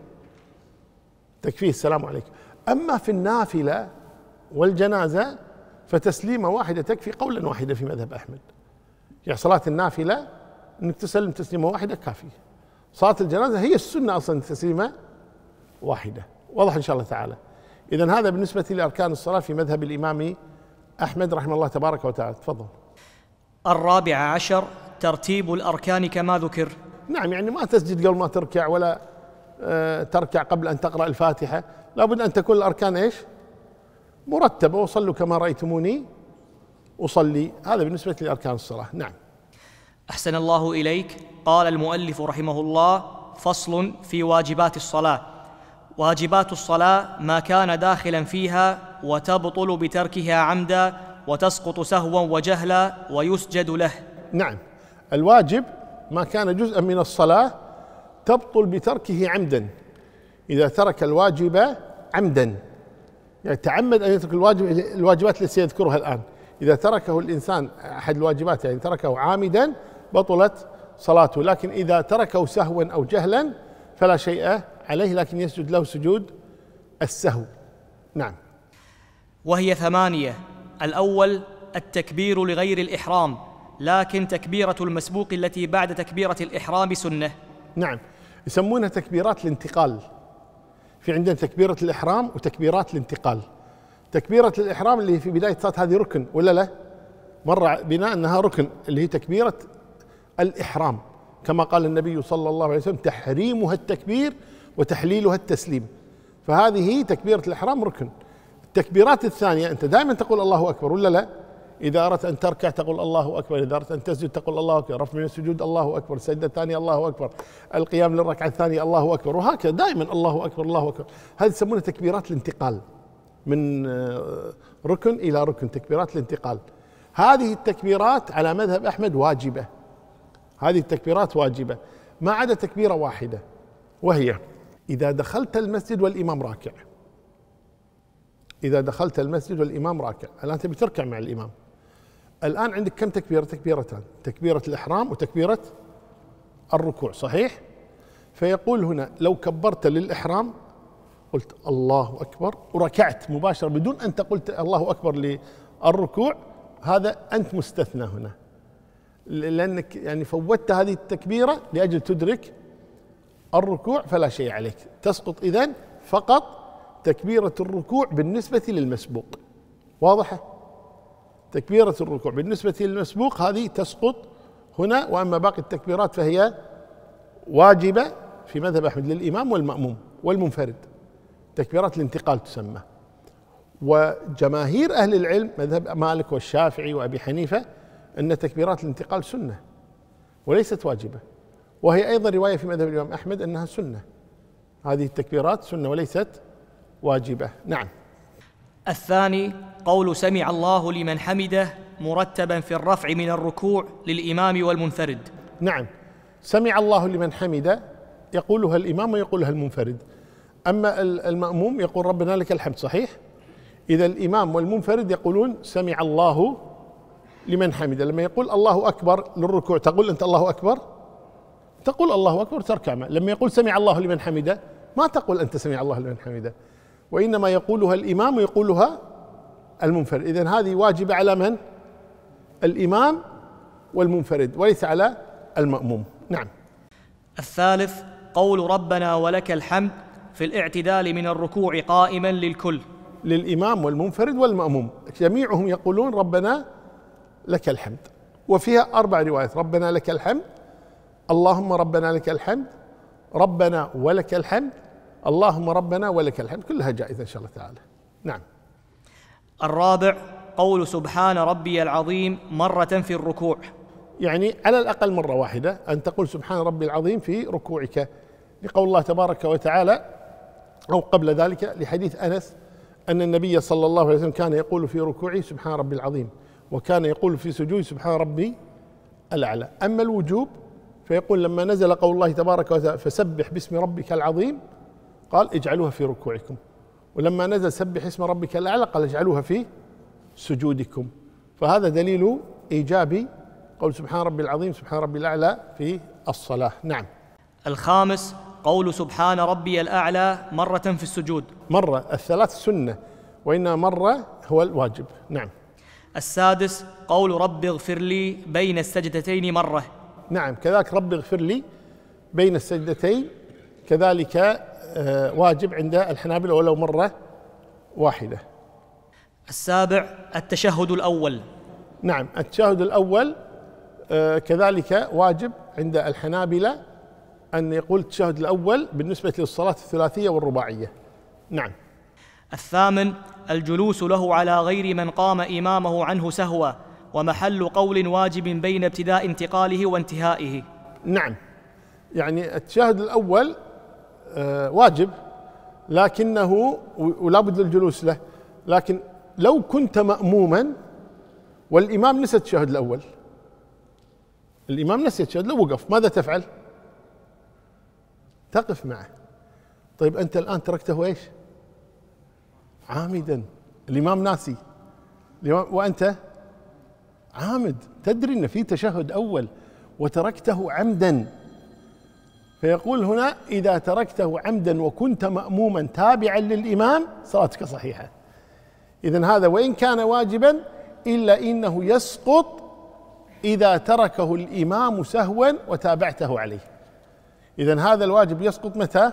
تكفيه السلام عليكم. أما في النافلة والجنازة فتسليمة واحدة تكفي قولا واحدا في مذهب أحمد. يعني صلاة النافلة أنك تسلم تسليمة واحدة كافية، صلاة الجنازة هي السنة أصلا تسليمة واحدة. واضح إن شاء الله تعالى. إذن هذا بالنسبة لأركان الصلاة في مذهب الإمام أحمد رحمه الله تبارك وتعالى. تفضل. الرابع عشر ترتيب الأركان كما ذكر. نعم، يعني ما تسجد قبل ما تركع، ولا آه تركع قبل أن تقرأ الفاتحة، لابد أن تكون الأركان إيش؟ مرتبة. وصلوا كما رأيتموني أصلي. هذا بالنسبة لأركان الصلاة. نعم. أحسن الله إليك. قال المؤلف رحمه الله: فصل في واجبات الصلاة. واجبات الصلاة ما كان داخلا فيها وتبطل بتركها عمدا وتسقط سهوا وجهلا ويسجد له. نعم، الواجب ما كان جزءا من الصلاة تبطل بتركه عمدا. إذا ترك الواجب عمدا، يعني تعمد أن يترك الواجب، الواجبات التي سيذكرها الآن، إذا تركه الإنسان أحد الواجبات يعني تركه عامدا بطلت صلاته. لكن إذا تركه سهوا أو جهلا فلا شيء عليه، لكن يسجد له سجود السهو. نعم. وهي ثمانية. الأول التكبير لغير الإحرام، لكن تكبيرة المسبوق التي بعد تكبيرة الإحرام سنة. نعم، يسمونها تكبيرات الانتقال. في عندنا تكبيرة الإحرام وتكبيرات الانتقال. تكبيرة الإحرام اللي في بداية الصلاة هذه ركن ولا لا؟ مر بنا أنها ركن، اللي هي تكبيرة الإحرام، كما قال النبي صلى الله عليه وسلم: تحريمها التكبير وتحليلها التسليم. فهذه تكبيرة الإحرام ركن. التكبيرات الثانية أنت دائما تقول الله أكبر ولا لا؟ إذا أردت أن تركع تقول الله أكبر، إذا أردت أن تسجد تقول الله أكبر، رفع من السجود الله أكبر، السجدة الثانية الله أكبر، القيام للركعة الثانية الله أكبر، وهكذا دائما الله أكبر الله أكبر. هذه يسمونها تكبيرات الانتقال، من ركن إلى ركن، تكبيرات الانتقال. هذه التكبيرات على مذهب أحمد واجبة، هذه التكبيرات واجبة ما عدا تكبيرة واحدة، وهي إذا دخلت المسجد والإمام راكع. إذا دخلت المسجد والإمام راكع، الآن تبي تركع مع الإمام، الآن عندك كم تكبيرة؟ تكبيرتان، تكبيرة الإحرام وتكبيرة الركوع، صحيح؟ فيقول هنا: لو كبرت للإحرام قلت الله أكبر وركعت مباشرة بدون أن تقول الله أكبر للركوع، هذا أنت مستثنى هنا، لأنك يعني فوتت هذه التكبيرة لأجل تدرك الركوع، فلا شيء عليك، تسقط إذن فقط تكبيرة الركوع بالنسبة للمسبوق. واضحة؟ تكبيرة الركوع بالنسبة للمسبوق هذه تسقط هنا، وأما باقي التكبيرات فهي واجبة في مذهب أحمد للإمام والمأموم والمنفرد، تكبيرات الانتقال تسمى. وجماهير أهل العلم مذهب مالك والشافعي وأبي حنيفة أن تكبيرات الانتقال سنة وليست واجبة، وهي أيضا رواية في مذهب الإمام أحمد أنها سنة، هذه التكبيرات سنة وليست واجبة. نعم. الثاني قول سمع الله لمن حمده مرتبا في الرفع من الركوع للإمام والمنفرد. نعم، سمع الله لمن حمده يقولها الإمام ويقولها المنفرد، أما المأموم يقول ربنا لك الحمد، صحيح؟ إذا الإمام والمنفرد يقولون سمع الله لمن حمده. لما يقول الله أكبر للركوع تقول أنت الله أكبر؟ تقول الله أكبر تركع معه. لما يقول سمع الله لمن حمده ما تقول أنت سمع الله لمن حمده، وإنما يقولها الإمام ويقولها المنفرد. إذن هذه واجبة على من؟ الإمام والمنفرد، وليس على المأموم. نعم. الثالث قول ربنا ولك الحمد في الاعتدال من الركوع قائما للكل، للإمام والمنفرد والمأموم، جميعهم يقولون ربنا لك الحمد، وفيها أربع روايات: ربنا لك الحمد، اللهم ربنا لك الحمد، ربنا ولك الحمد، اللهم ربنا ولك الحمد، كلها جائزة إن شاء الله تعالى. نعم. الرابع قول سبحان ربي العظيم مرة في الركوع، يعني على الأقل مرة واحدة أن تقول سبحان ربي العظيم في ركوعك، لقول الله تبارك وتعالى، أو قبل ذلك لحديث أنس أن النبي صلى الله عليه وسلم كان يقول في ركوعه سبحان ربي العظيم، وكان يقول في سجوده سبحان ربي الأعلى. أما الوجوب فيقول لما نزل قول الله تبارك وتعالى فسبح باسم ربك العظيم قال اجعلوها في ركوعكم، ولما نزل سبح اسم ربك الأعلى قال اجعلوها في سجودكم. فهذا دليل إيجاب قول سبحان ربي العظيم سبحان ربي الأعلى في الصلاة. نعم. الخامس قول سبحان ربي الأعلى مرة في السجود. مرة، الثلاث سنة وإنما مرة هو الواجب. نعم. السادس قول رب اغفر لي بين السجدتين مرة. نعم، كذلك رب اغفر لي بين السجدتين كذلك واجب عند الحنابلة ولو مرة واحدة. السابع التشهد الأول. نعم، التشهد الأول كذلك واجب عند الحنابلة أن يقول التشهد الأول بالنسبة للصلاة الثلاثية والرباعية. نعم. الثامن الجلوس له على غير من قام إمامه عنه سهوا، ومحل قول واجب بين ابتداء انتقاله وانتهائه. نعم، يعني التشهد الأول واجب لكنه ولا بد للجلوس له، لكن لو كنت مأموما والإمام نسى التشهد الأول، الإمام نسي التشهد لو وقف ماذا تفعل؟ تقف معه. طيب أنت الآن تركته إيش؟ عامدا، الإمام ناسي وأنت عامد، تدري أن في تشهد أول وتركته عمدا، فيقول هنا إذا تركته عمدا وكنت مأموما تابعا للإمام صلاتك صحيحة. إذن هذا وإن كان واجبا إلا إنه يسقط إذا تركه الإمام سهوا وتابعته عليه. إذن هذا الواجب يسقط متى؟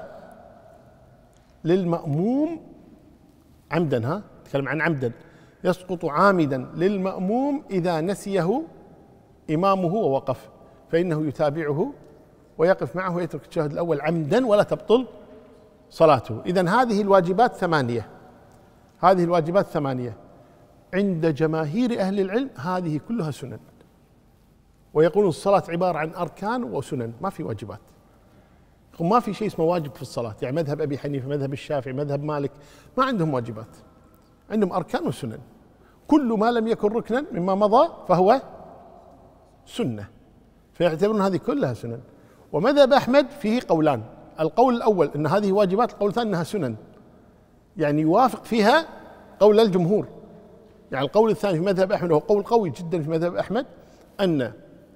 للمأموم عمدا، ها تكلم عن عمدا، يسقط عامدا للمأموم إذا نسيه إمامه ووقف، فإنه يتابعه ويقف معه ويترك التشهد الأول عمدا ولا تبطل صلاته. إذن هذه الواجبات ثمانية، هذه الواجبات ثمانية عند جماهير أهل العلم، هذه كلها سنن، ويقولون الصلاة عبارة عن أركان وسنن، ما في واجبات، وما في شيء اسمه واجب في الصلاة. يعني مذهب أبي حنيفة، مذهب الشافعي، مذهب مالك ما عندهم واجبات، عندهم أركان وسنن، كل ما لم يكن ركنا مما مضى فهو سنة، فيعتبرون هذه كلها سنن. ومذهب أحمد فيه قولان، القول الأول أن هذه واجبات، القول الثاني أنها سنن، يعني يوافق فيها قول الجمهور. يعني القول الثاني في مذهب أحمد وهو قول قوي جدا في مذهب أحمد أن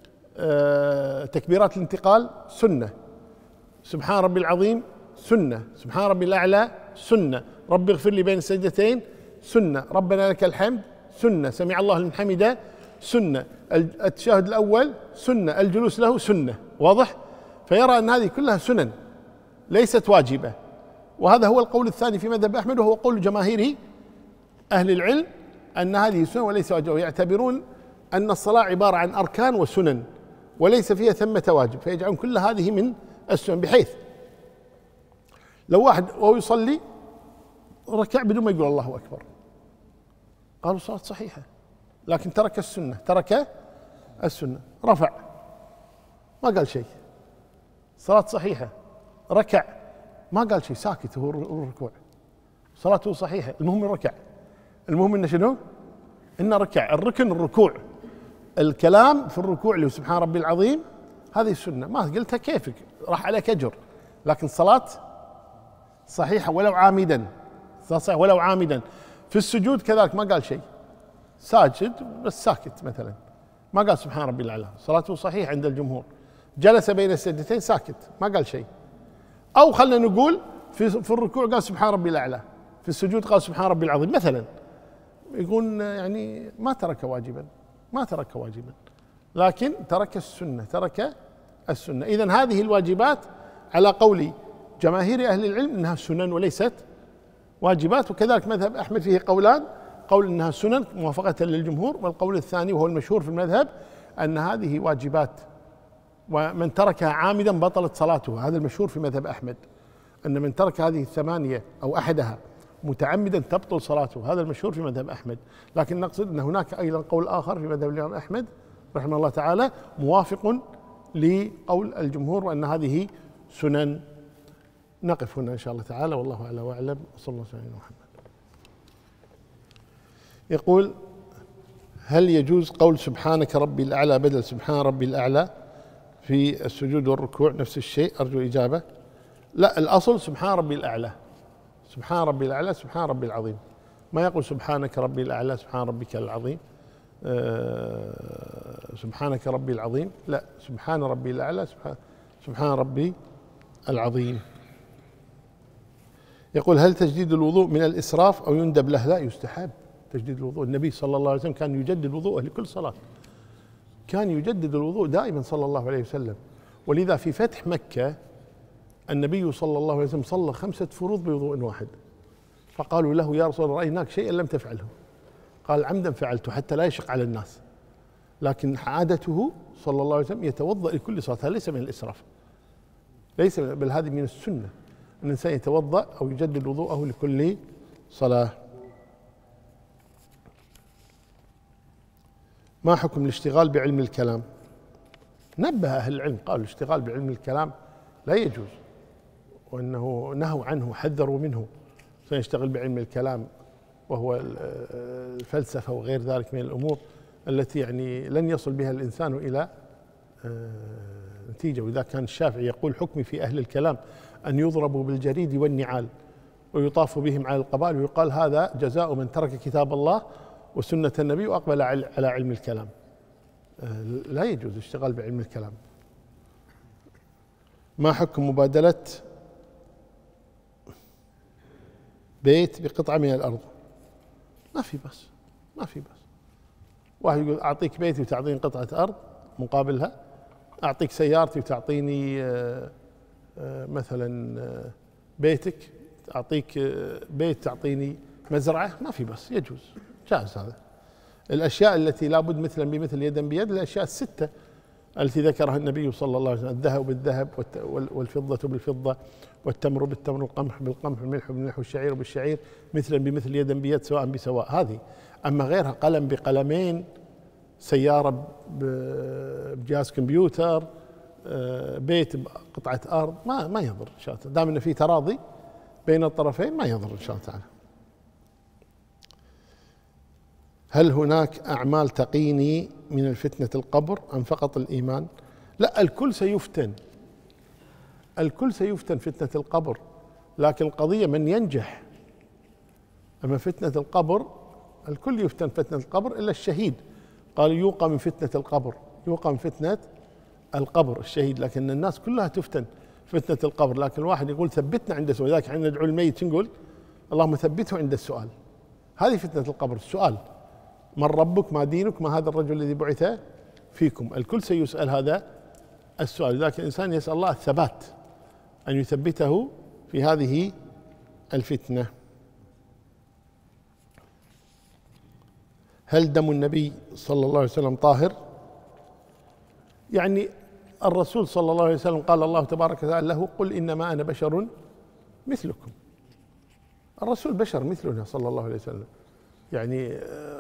تكبيرات الانتقال سنة، سبحان ربي العظيم سنة، سبحان ربي الأعلى سنة، رب اغفر لي بين السجدتين سنة، ربنا لك الحمد سنة، سمع الله لمن حمده سنة، التشهد الأول سنة، الجلوس له سنة. واضح؟ فيرى أن هذه كلها سنن ليست واجبة، وهذا هو القول الثاني في مذهب أحمد وهو قول جماهير أهل العلم أن هذه سنة وليس واجبة، يعتبرون أن الصلاة عبارة عن أركان وسنن وليس فيها ثمة واجب، فيجعلون كل هذه من السنن، بحيث لو واحد وهو يصلي ركع بدون ما يقول الله أكبر قالوا صلاة صحيحة، لكن ترك السنة، ترك السنة، رفع ما قال شيء، صلاة صحيحة، ركع ما قال شيء، ساكت هو الركوع، صلاته صحيحة، المهم الركع، المهم إنه شنو؟ إنه ركع، الركن الركوع، الكلام في الركوع اللي هو سبحان ربي العظيم هذه السنة، ما قلتها كيفك راح عليك أجر، لكن صلاة صحيحة ولو عامدا، صحيح ولو عامدا. في السجود كذلك ما قال شيء، ساجد بس ساكت مثلا، ما قال سبحان ربي الأعلى، صلاته صحيحة عند الجمهور. جلس بين السجدتين ساكت ما قال شيء. أو خلنا نقول في في الركوع قال سبحان ربي الأعلى، في السجود قال سبحان ربي العظيم مثلا، يقول يعني ما ترك واجبا، ما ترك واجبا، لكن ترك السنة، ترك السنة. إذن هذه الواجبات على قول جماهير أهل العلم أنها سنن وليست واجبات، وكذلك مذهب أحمد فيه قولان، قول أنها سنن موافقة للجمهور، والقول الثاني وهو المشهور في المذهب أن هذه واجبات ومن تركها عامدا بطلت صلاته، هذا المشهور في مذهب أحمد أن من ترك هذه الثمانية أو أحدها متعمدا تبطل صلاته، هذا المشهور في مذهب أحمد. لكن نقصد أن هناك أيضا قول آخر في مذهب الإمام أحمد رحمه الله تعالى موافق لقول الجمهور وأن هذه سنن. نقف هنا إن شاء الله تعالى، والله أعلى وأعلم، وصلى الله على محمد. يقول: هل يجوز قول سبحانك ربي الأعلى بدل سبحان ربي الأعلى في السجود والركوع نفس الشيء؟ أرجو إجابة. لا، الأصل سبحان ربي الأعلى، سبحان ربي الأعلى، سبحان ربي العظيم. ما يقول سبحانك ربي الأعلى سبحان ربك العظيم، أه سبحانك ربي العظيم، لا، سبحان ربي الأعلى، سبحان, سبحان ربي العظيم. يقول: هل تجديد الوضوء من الإسراف أو يندب له؟ لا، يستحب تجديد الوضوء. النبي صلى الله عليه وسلم كان يجدد وضوءه لكل صلاة، كان يجدد الوضوء دائما صلى الله عليه وسلم. ولذا في فتح مكة النبي صلى الله عليه وسلم صلى خمسة فروض بوضوء واحد، فقالوا له: يا رسول الله رأيناك شيئا لم تفعله. قال: عمدا فعلته حتى لا يشق على الناس، لكن عادته صلى الله عليه وسلم يتوضأ لكل صلاة. هذا ليس من الإسراف، ليس، بل هذه من السنة أن الإنسان يتوضأ أو يجدد وضوءه لكل صلاة. ما حكم الاشتغال بعلم الكلام؟ نبه أهل العلم، قالوا الاشتغال بعلم الكلام لا يجوز، وأنه نهوا عنه، حذروا منه. سيشتغل بعلم الكلام وهو الفلسفة وغير ذلك من الأمور التي يعني لن يصل بها الإنسان إلى نتيجة. وإذا كان الشافعي يقول: حكمي في أهل الكلام أن يضربوا بالجريد والنعال ويطاف بهم على القبائل، ويقال هذا جزاء من ترك كتاب الله وسنة النبي وأقبل على علم الكلام. لا يجوز الاشتغال بعلم الكلام. ما حكم مبادلة بيت بقطعة من الأرض؟ ما في بس، ما في بس. واحد يقول: أعطيك بيتي وتعطيني قطعة أرض مقابلها، أعطيك سيارتي وتعطيني مثلا بيتك، أعطيك بيت تعطيني مزرعة. ما في بس، يجوز، جائز هذا. الأشياء التي لابد مثلا بمثل يدا بيد الأشياء الستة التي ذكرها النبي صلى الله عليه وسلم: الذهب بالذهب والفضة بالفضة والتمر بالتمر والقمح بالقمح والملح بالملح والشعير بالشعير مثلا بمثل يدا بيد سواء بسواء. هذه. أما غيرها قلم بقلمين، سيارة بجهاز كمبيوتر، بيت بقطعة أرض، ما ما يضر إن شاء الله، دام أنه في تراضي بين الطرفين ما يضر إن شاء الله تعالى. هل هناك أعمال تقيني من الفتنة القبر أم فقط الإيمان؟ لا، الكل سيفتن، الكل سيفتن فتنة القبر، لكن القضية من ينجح. أما فتنة القبر الكل يفتن فتنة القبر إلا الشهيد، قال: يوقى من فتنة القبر، يوقى من فتنة القبر الشهيد، لكن الناس كلها تفتن فتنة القبر. لكن الواحد يقول: ثبتنا عند السؤال، ذاك حين ندعو الميت نقول: اللهم ثبته عند السؤال. هذه فتنة القبر، السؤال: من ربك، ما دينك، ما هذا الرجل الذي بعث فيكم. الكل سيسأل هذا السؤال، لكن الإنسان يسأل الله الثبات، أن يثبته في هذه الفتنة. هل دم النبي صلى الله عليه وسلم طاهر؟ يعني الرسول صلى الله عليه وسلم قال الله تبارك وتعالى له: قل إنما أنا بشر مثلكم. الرسول بشر مثلنا صلى الله عليه وسلم، يعني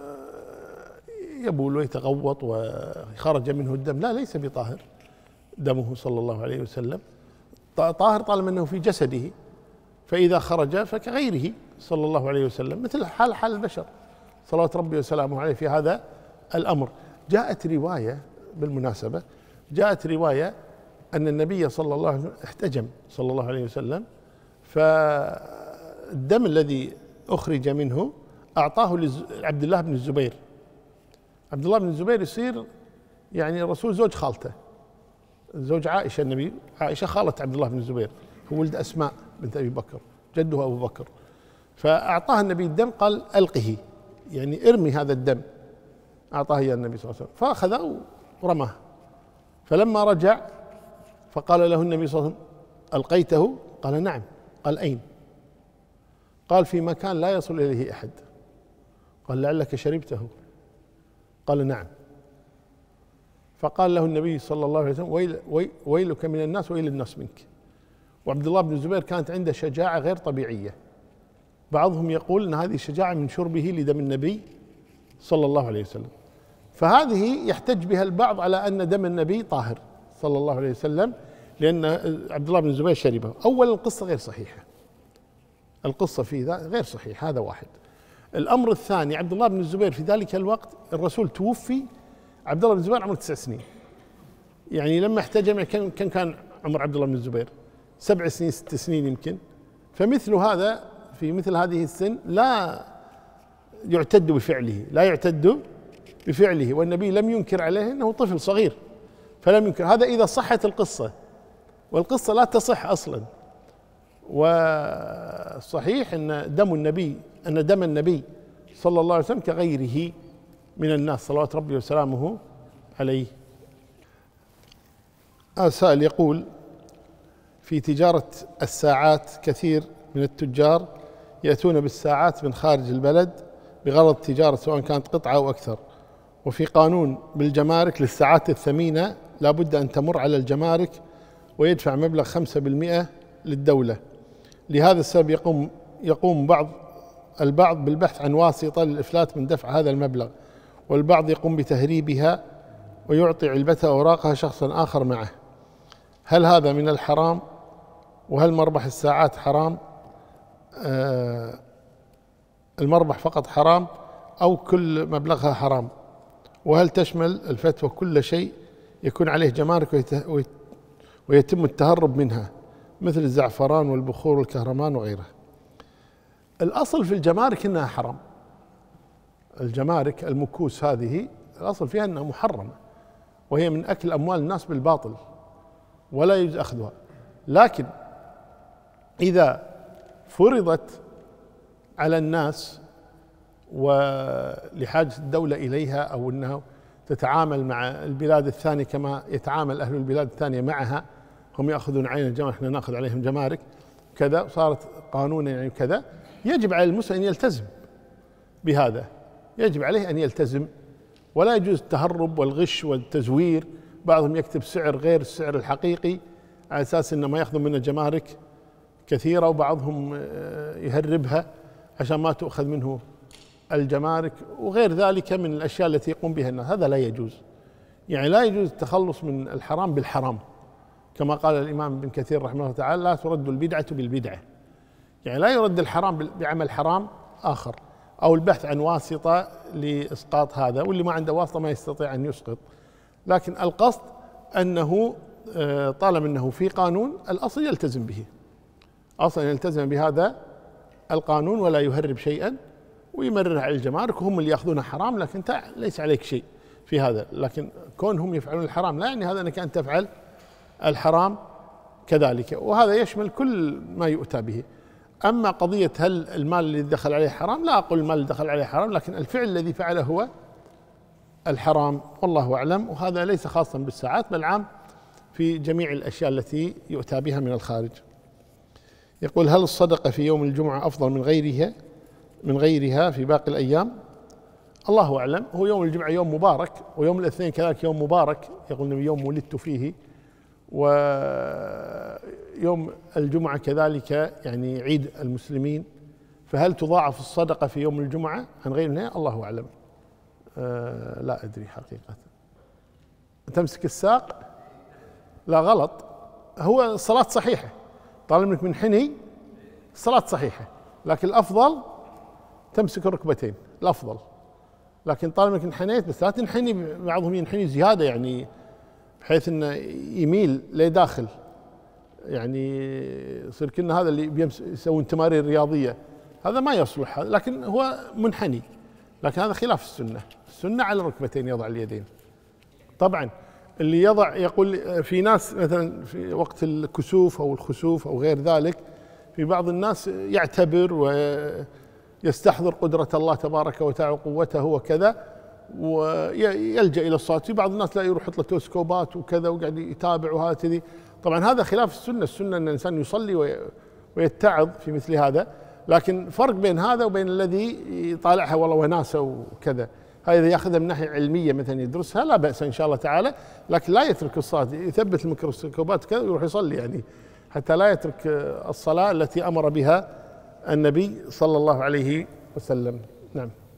يبول ويتغوط وخرج منه الدم، لا، ليس بطاهر دمه صلى الله عليه وسلم. طاهر طالما أنه في جسده، فإذا خرج فكغيره صلى الله عليه وسلم، مثل حال حال البشر صلوات ربي وسلامه عليه في هذا الأمر. جاءت رواية بالمناسبة، جاءت رواية أن النبي صلى الله عليه وسلم احتجم صلى الله عليه وسلم، فالدم الذي أخرج منه أعطاه لعبد الله بن الزبير. عبد الله بن الزبير يصير يعني الرسول زوج خالته، زوج عائشة، النبي عائشة خالة عبد الله بن الزبير، هو ولد أسماء بنت أبي بكر، جده أبو بكر. فأعطاه النبي الدم، قال: ألقه، يعني ارمي هذا الدم. أعطاه إياه النبي صلى الله عليه وسلم، فأخذه ورماه. فلما رجع فقال له النبي صلى الله عليه وسلم: ألقيته؟ قال: نعم. قال: أين؟ قال: في مكان لا يصل إليه أحد. قال: لعلك شربته؟ قال: نعم. فقال له النبي صلى الله عليه وسلم: ويل ويل ويلك من الناس ويل الناس منك. وعبد الله بن الزبير كانت عنده شجاعة غير طبيعية، بعضهم يقول أن هذه الشجاعة من شربه لدم النبي صلى الله عليه وسلم. فهذه يحتج بها البعض على أن دم النبي طاهر صلى الله عليه وسلم، لأن عبد الله بن الزبير شربه. أولا القصة غير صحيحة، القصة في ذا غير صحيح، هذا واحد. الأمر الثاني، عبد الله بن الزبير في ذلك الوقت الرسول توفي، عبد الله بن الزبير عمره تسع سنين، يعني لما احتجم كان كان كان عمر عبد الله بن الزبير سبع سنين ست سنين يمكن. فمثل هذا في مثل هذه السن لا يعتد بفعله، لا يعتد بفعله، والنبي لم ينكر عليه انه طفل صغير فلم ينكر. هذا اذا صحت القصه، والقصه لا تصح اصلا. والصحيح ان دم النبي ان دم النبي صلى الله عليه وسلم كغيره من الناس صلوات ربي وسلامه عليه. سائل يقول: في تجارة الساعات كثير من التجار يأتون بالساعات من خارج البلد بغرض التجارة سواء كانت قطعة أو أكثر، وفي قانون بالجمارك للساعات الثمينة لا بد أن تمر على الجمارك ويدفع مبلغ خمسة بالمئة للدولة. لهذا السبب يقوم يقوم بعض البعض بالبحث عن واسطة للإفلات من دفع هذا المبلغ، والبعض يقوم بتهريبها ويعطي علبتها وأوراقها شخصا آخر معه. هل هذا من الحرام؟ وهل مربح الساعات حرام؟ آه المربح فقط حرام أو كل مبلغها حرام؟ وهل تشمل الفتوى كل شيء يكون عليه جمارك ويتم التهرب منها مثل الزعفران والبخور والكهرمان وغيره؟ الأصل في الجمارك أنها حرام. الجمارك المكوس هذه الأصل فيها أنها محرمة، وهي من أكل أموال الناس بالباطل ولا يجوز أخذها. لكن إذا فرضت على الناس ولحاجة الدولة إليها، أو أنها تتعامل مع البلاد الثانية كما يتعامل أهل البلاد الثانية معها، هم يأخذون علينا الجمارك احنا نأخذ عليهم جمارك كذا، صارت قانونا يعني كذا، يجب على المسلم أن يلتزم بهذا، يجب عليه أن يلتزم، ولا يجوز التهرب والغش والتزوير. بعضهم يكتب سعر غير السعر الحقيقي على أساس أنه ما يأخذون منه جمارك كثيرة، وبعضهم يهربها عشان ما تؤخذ منه الجمارك وغير ذلك من الأشياء التي يقوم بها الناس. هذا لا يجوز، يعني لا يجوز التخلص من الحرام بالحرام، كما قال الإمام ابن كثير رحمه الله تعالى: لا ترد البدعة بالبدعة، يعني لا يرد الحرام بعمل حرام آخر، أو البحث عن واسطة لإسقاط هذا، واللي ما عنده واسطة ما يستطيع أن يسقط. لكن القصد أنه طالما أنه في قانون الأصل يلتزم به، أصلا يلتزم بهذا القانون ولا يهرب شيئا ويمرر على الجمارك، وهم اللي يأخذونها حرام، لكن انت ليس عليك شيء في هذا. لكن كونهم يفعلون الحرام لا يعني هذا أنك أن تفعل الحرام كذلك، وهذا يشمل كل ما يؤتى به. أما قضية هل المال اللي دخل عليه حرام، لا أقول المال اللي دخل عليه حرام، لكن الفعل الذي فعله هو الحرام، والله أعلم. وهذا ليس خاصا بالساعات بل عام في جميع الأشياء التي يؤتى بها من الخارج. يقول: هل الصدقة في يوم الجمعة أفضل من غيرها من غيرها في باقي الأيام؟ الله أعلم. هو يوم الجمعة يوم مبارك، ويوم الاثنين كذلك يوم مبارك، يقول النبي: يوم ولدت فيه. ويوم الجمعة كذلك يعني عيد المسلمين، فهل تضاعف الصدقة في يوم الجمعة عن غيرها؟ الله أعلم. أه لا أدري حقيقة. تمسك الساق؟ لا، غلط. هو الصلاة صحيحة طالما انك منحني، الصلاة صحيحة، لكن الأفضل تمسك الركبتين، الأفضل. لكن طالما انك انحنيت، بس لا تنحني، بعضهم ينحني زيادة يعني بحيث انه يميل لداخل، يعني يصير كنا هذا اللي يسوون تمارين رياضية، هذا ما يصلح. هذا لكن هو منحني، لكن هذا خلاف السنة. السنة على الركبتين يضع اليدين. طبعا اللي يضع، يقول في ناس مثلا في وقت الكسوف أو الخسوف أو غير ذلك، في بعض الناس يعتبر ويستحضر قدرة الله تبارك وتعالى وقوته وكذا، ويلجأ إلى الصلاة. في بعض الناس لا يروح يحط له تلسكوبات وكذا وقاعد يتابع وهكذا. طبعا هذا خلاف السنة. السنة أن الإنسان يصلي ويتعظ في مثل هذا، لكن فرق بين هذا وبين الذي يطالعها والله وناسة وكذا. هذا ياخذها من ناحية علمية مثلا يدرسها، لا بأس إن شاء الله تعالى، لكن لا يترك الصلاة، يثبت الميكروسكوبات كذا ويروح يصلي، يعني حتى لا يترك الصلاة التي أمر بها النبي صلى الله عليه وسلم. نعم.